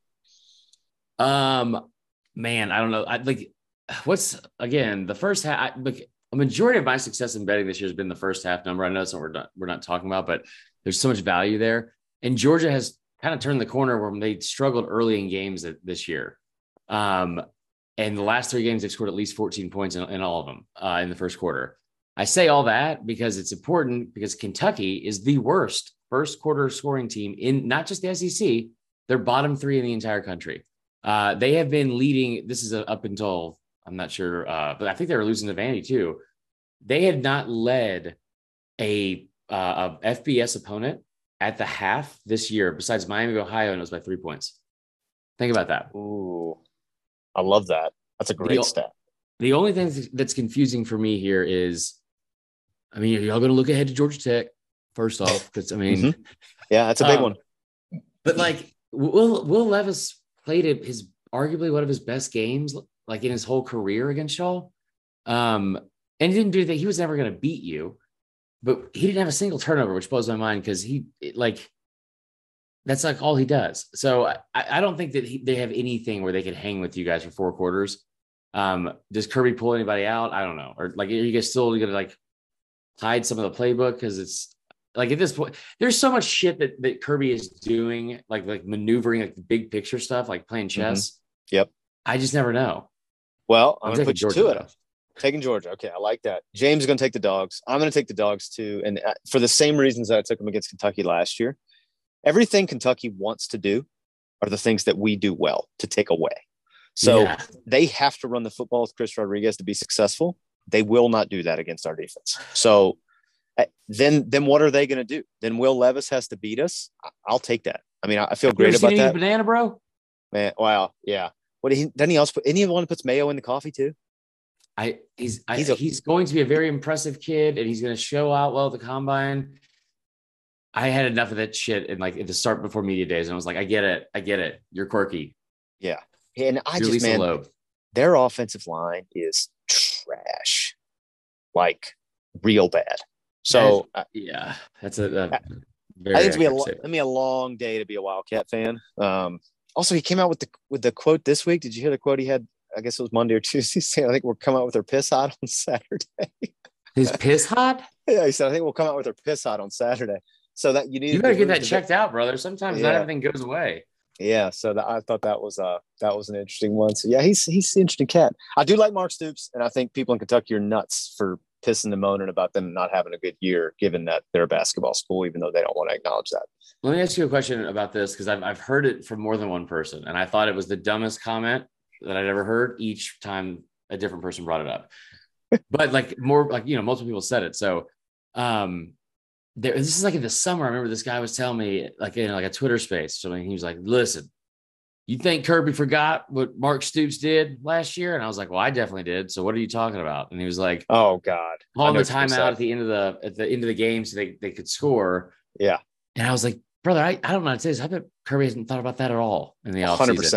Man, I don't know. What's again the first half? A majority of my success in betting this year has been the first half number. I know it's what we're not talking about, but there's so much value there. And Georgia has kind of turned the corner where they struggled early in games this year. And the last 3 games, they've scored at least 14 points in all of them in the first quarter. I say all that because it's important, because Kentucky is the worst first quarter scoring team in not just the SEC, they're bottom 3 in the entire country. They have been leading. This is up until, I'm not sure, but I think they were losing to Vandy too. They had not led a FBS opponent at the half this year, besides Miami of Ohio, and it was by 3 points. Think about that. Ooh, I love that. That's a great stat. The only thing that's confusing for me here is, I mean, are y'all going to look ahead to Georgia Tech first off? Because yeah, that's a big one. But like, Will Levis played his arguably one of his best games, like in his whole career against y'all, and he didn't do that. He was never going to beat you, but he didn't have a single turnover, which blows my mind because that's like all he does. So I don't think that they have anything where they could hang with you guys for 4 quarters. Does Kirby pull anybody out? I don't know. Or like, are you guys still going to like hide some of the playbook? Because it's like at this point, there's so much shit that Kirby is doing, like maneuvering, like the big picture stuff, like playing chess. Mm-hmm. Yep. I just never know. Well, I'm going to put you to it. Taking Georgia. Okay, I like that. James is going to take the dogs. I'm going to take the dogs too. And for the same reasons that I took them against Kentucky last year, everything Kentucky wants to do are the things that we do well to take away. So they have to run the football with Chris Rodriguez to be successful. They will not do that against our defense. So then what are they going to do? Then Will Levis has to beat us. I'll take that. I mean, I feel great about that. Banana, bro. Man, wow, yeah. What doesn't he also put? Anyone puts mayo in the coffee too? He's going to be a very impressive kid, and he's going to show out well at the combine. I had enough of that shit at the start before media days, and I was like, I get it. You're quirky. Yeah. And their offensive line is trash, like real bad. So that's a very. I think it's gonna be a long day to be a Wildcat fan. Also, he came out with the quote this week. Did you hear the quote he had? I guess it was Monday or Tuesday. Saying, I think we'll come out with our piss hot on Saturday. His piss hot? Yeah, he said, I think we'll come out with our piss hot on Saturday. So that you better get that checked out, brother. Sometimes not everything goes away. Yeah, so I thought that was an interesting one. So yeah, he's an interesting cat. I do like Mark Stoops, and I think people in Kentucky are nuts for pissing and moaning about them not having a good year, given that they're a basketball school, even though they don't want to acknowledge that. Let me ask you a question about this, because I've heard it from more than one person, and I thought it was the dumbest comment that I'd ever heard each time a different person brought it up. But multiple people said it. So this is like in the summer. I remember this guy was telling me, like in like a Twitter space, something. He was like, "Listen, you think Kirby forgot what Mark Stoops did last year?" And I was like, "Well, I definitely did. So what are you talking about?" And he was like, "Oh God, calling the timeout at the end of the game so they could score." Yeah. And I was like, "Brother, I don't know how to say this. I bet Kirby hasn't thought about that at all in the offseason." 100%.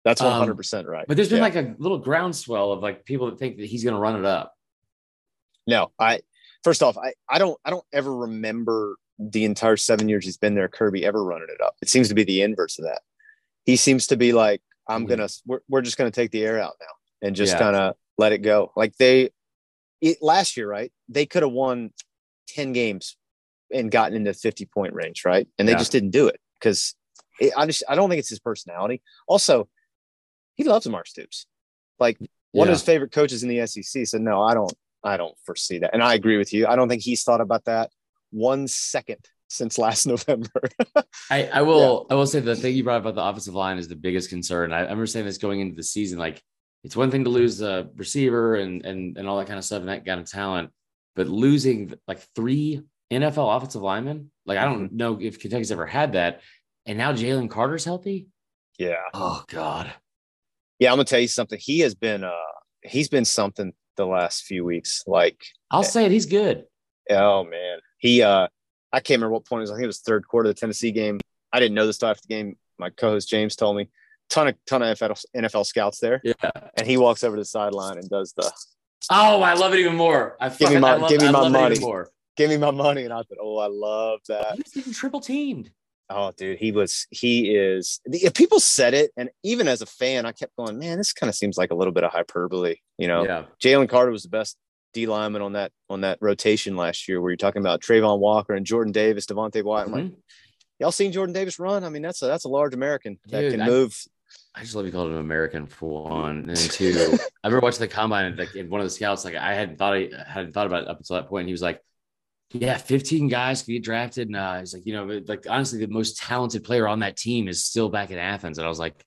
That's 100% right. But there's been like a little groundswell of like people that think that he's going to run it up. No, first off, I don't ever remember the entire 7 years he's been there, Kirby ever running it up. It seems to be the inverse of that. He seems to be like, we're just going to take the air out now and just kind of let it go. Like last year, right? They could have won 10 games and gotten into the 50-point range, right? And they just didn't do it because I don't think it's his personality. Also, he loves Mark Stoops. Like one of his favorite coaches in the SEC said, no, I don't foresee that. And I agree with you. I don't think he's thought about that 1 second since last November. I will say the thing you brought up about the offensive line is the biggest concern. I remember saying this going into the season, like it's one thing to lose a receiver and all that kind of stuff and that kind of talent, but losing like 3 NFL offensive linemen, like I don't know if Kentucky's ever had that. And now Jalen Carter's healthy. Yeah. Oh God. Yeah, I'm gonna tell you something. He's been something the last few weeks. Like I'll say it, he's good. Oh man. I can't remember what point it was. I think it was third quarter of the Tennessee game. I didn't know this till after the game. My co-host James told me. Ton of NFL scouts there. Yeah. And he walks over to the sideline and does the I love it even more. Give me my money. Give me my money. And I thought, I love that. He was getting triple teamed. Oh, dude, he is. People said it, and even as a fan, I kept going, man, this kind of seems like a little bit of hyperbole. Jalen Carter was the best D lineman on that rotation last year, where you're talking about Trayvon Walker and Jordan Davis, Devontae Wyatt. I'm like, y'all seen Jordan Davis run? I mean, that's a large American that can move. I just love you called him American for one, and then two. I remember watching the combine, like in one of the scouts, like I hadn't thought about it up until that point. And he was like, yeah, 15 guys could get drafted. And he's like, like honestly, the most talented player on that team is still back in Athens. And I was like,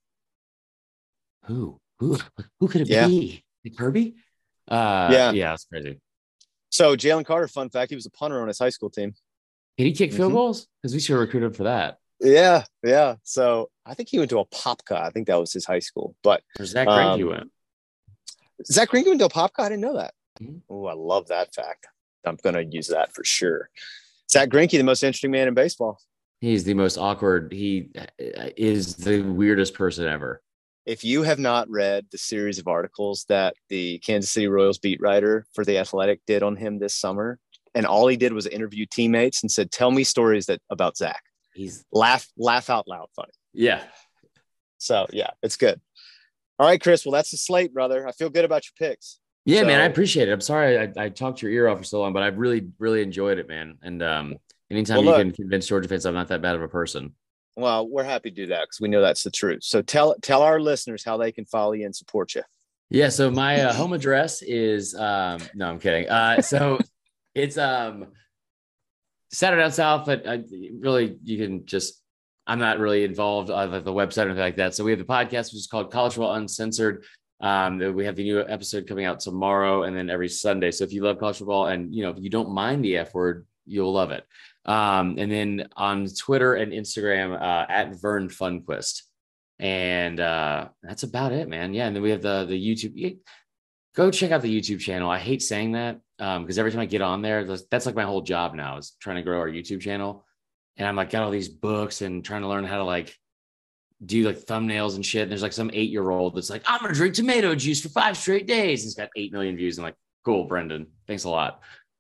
who could it be? Kirby? Yeah, it's crazy. So Jalen Carter, fun fact, he was a punter on his high school team. Can he kick field goals? Because we should have recruited him for that. Yeah. So I think he went to Apopka. I think that was his high school. But Zach Greinke went. Zach Greinke went to Apopka? I didn't know that. Oh, I love that fact. I'm going to use that for sure. Zach Greinke, the most interesting man in baseball. He's the most awkward. He is the weirdest person ever. If you have not read the series of articles that the Kansas City Royals beat writer for The Athletic did on him this summer, and all he did was interview teammates and said, tell me stories about Zach. He's laugh out loud funny. Yeah. So, yeah, it's good. All right, Chris. Well, that's the slate, brother. I feel good about your picks. Yeah, man, I appreciate it. I'm sorry I talked your ear off for so long, but I've really, really enjoyed it, man. And anytime you can convince Georgia fans I'm not that bad of a person. Well, we're happy to do that because we know that's the truth. So tell our listeners how they can follow you and support you. Yeah, so my home address is no, I'm kidding. So it's Saturday Down South, but you can just I'm not really involved on the website or anything like that. So we have the podcast, which is called College Football Uncensored. We have the new episode coming out tomorrow and then every Sunday. So if you love college football and if you don't mind the F word, you'll love it. And then on Twitter and Instagram at Vern Funquist. And that's about it, man. Yeah. And then we have the YouTube. Go check out the YouTube channel. I hate saying that because every time I get on there, that's like my whole job now is trying to grow our YouTube channel. And I'm like got all these books and trying to learn how to like do like thumbnails and shit. And there's like some 8-year-old that's like, I'm gonna drink tomato juice for 5 straight days. He's got 8 million views. I'm like, cool, Brendan. Thanks a lot.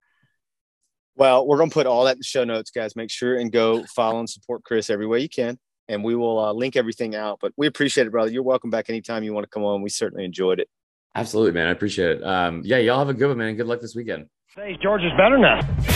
Well, we're gonna put all that in the show notes, guys. Make sure and go follow and support Chris every way you can. And we will link everything out. But we appreciate it, brother. You're welcome back anytime you want to come on. We certainly enjoyed it. Absolutely, man. I appreciate it. Yeah, y'all have a good one, man. Good luck this weekend. Say, Georgia's better now.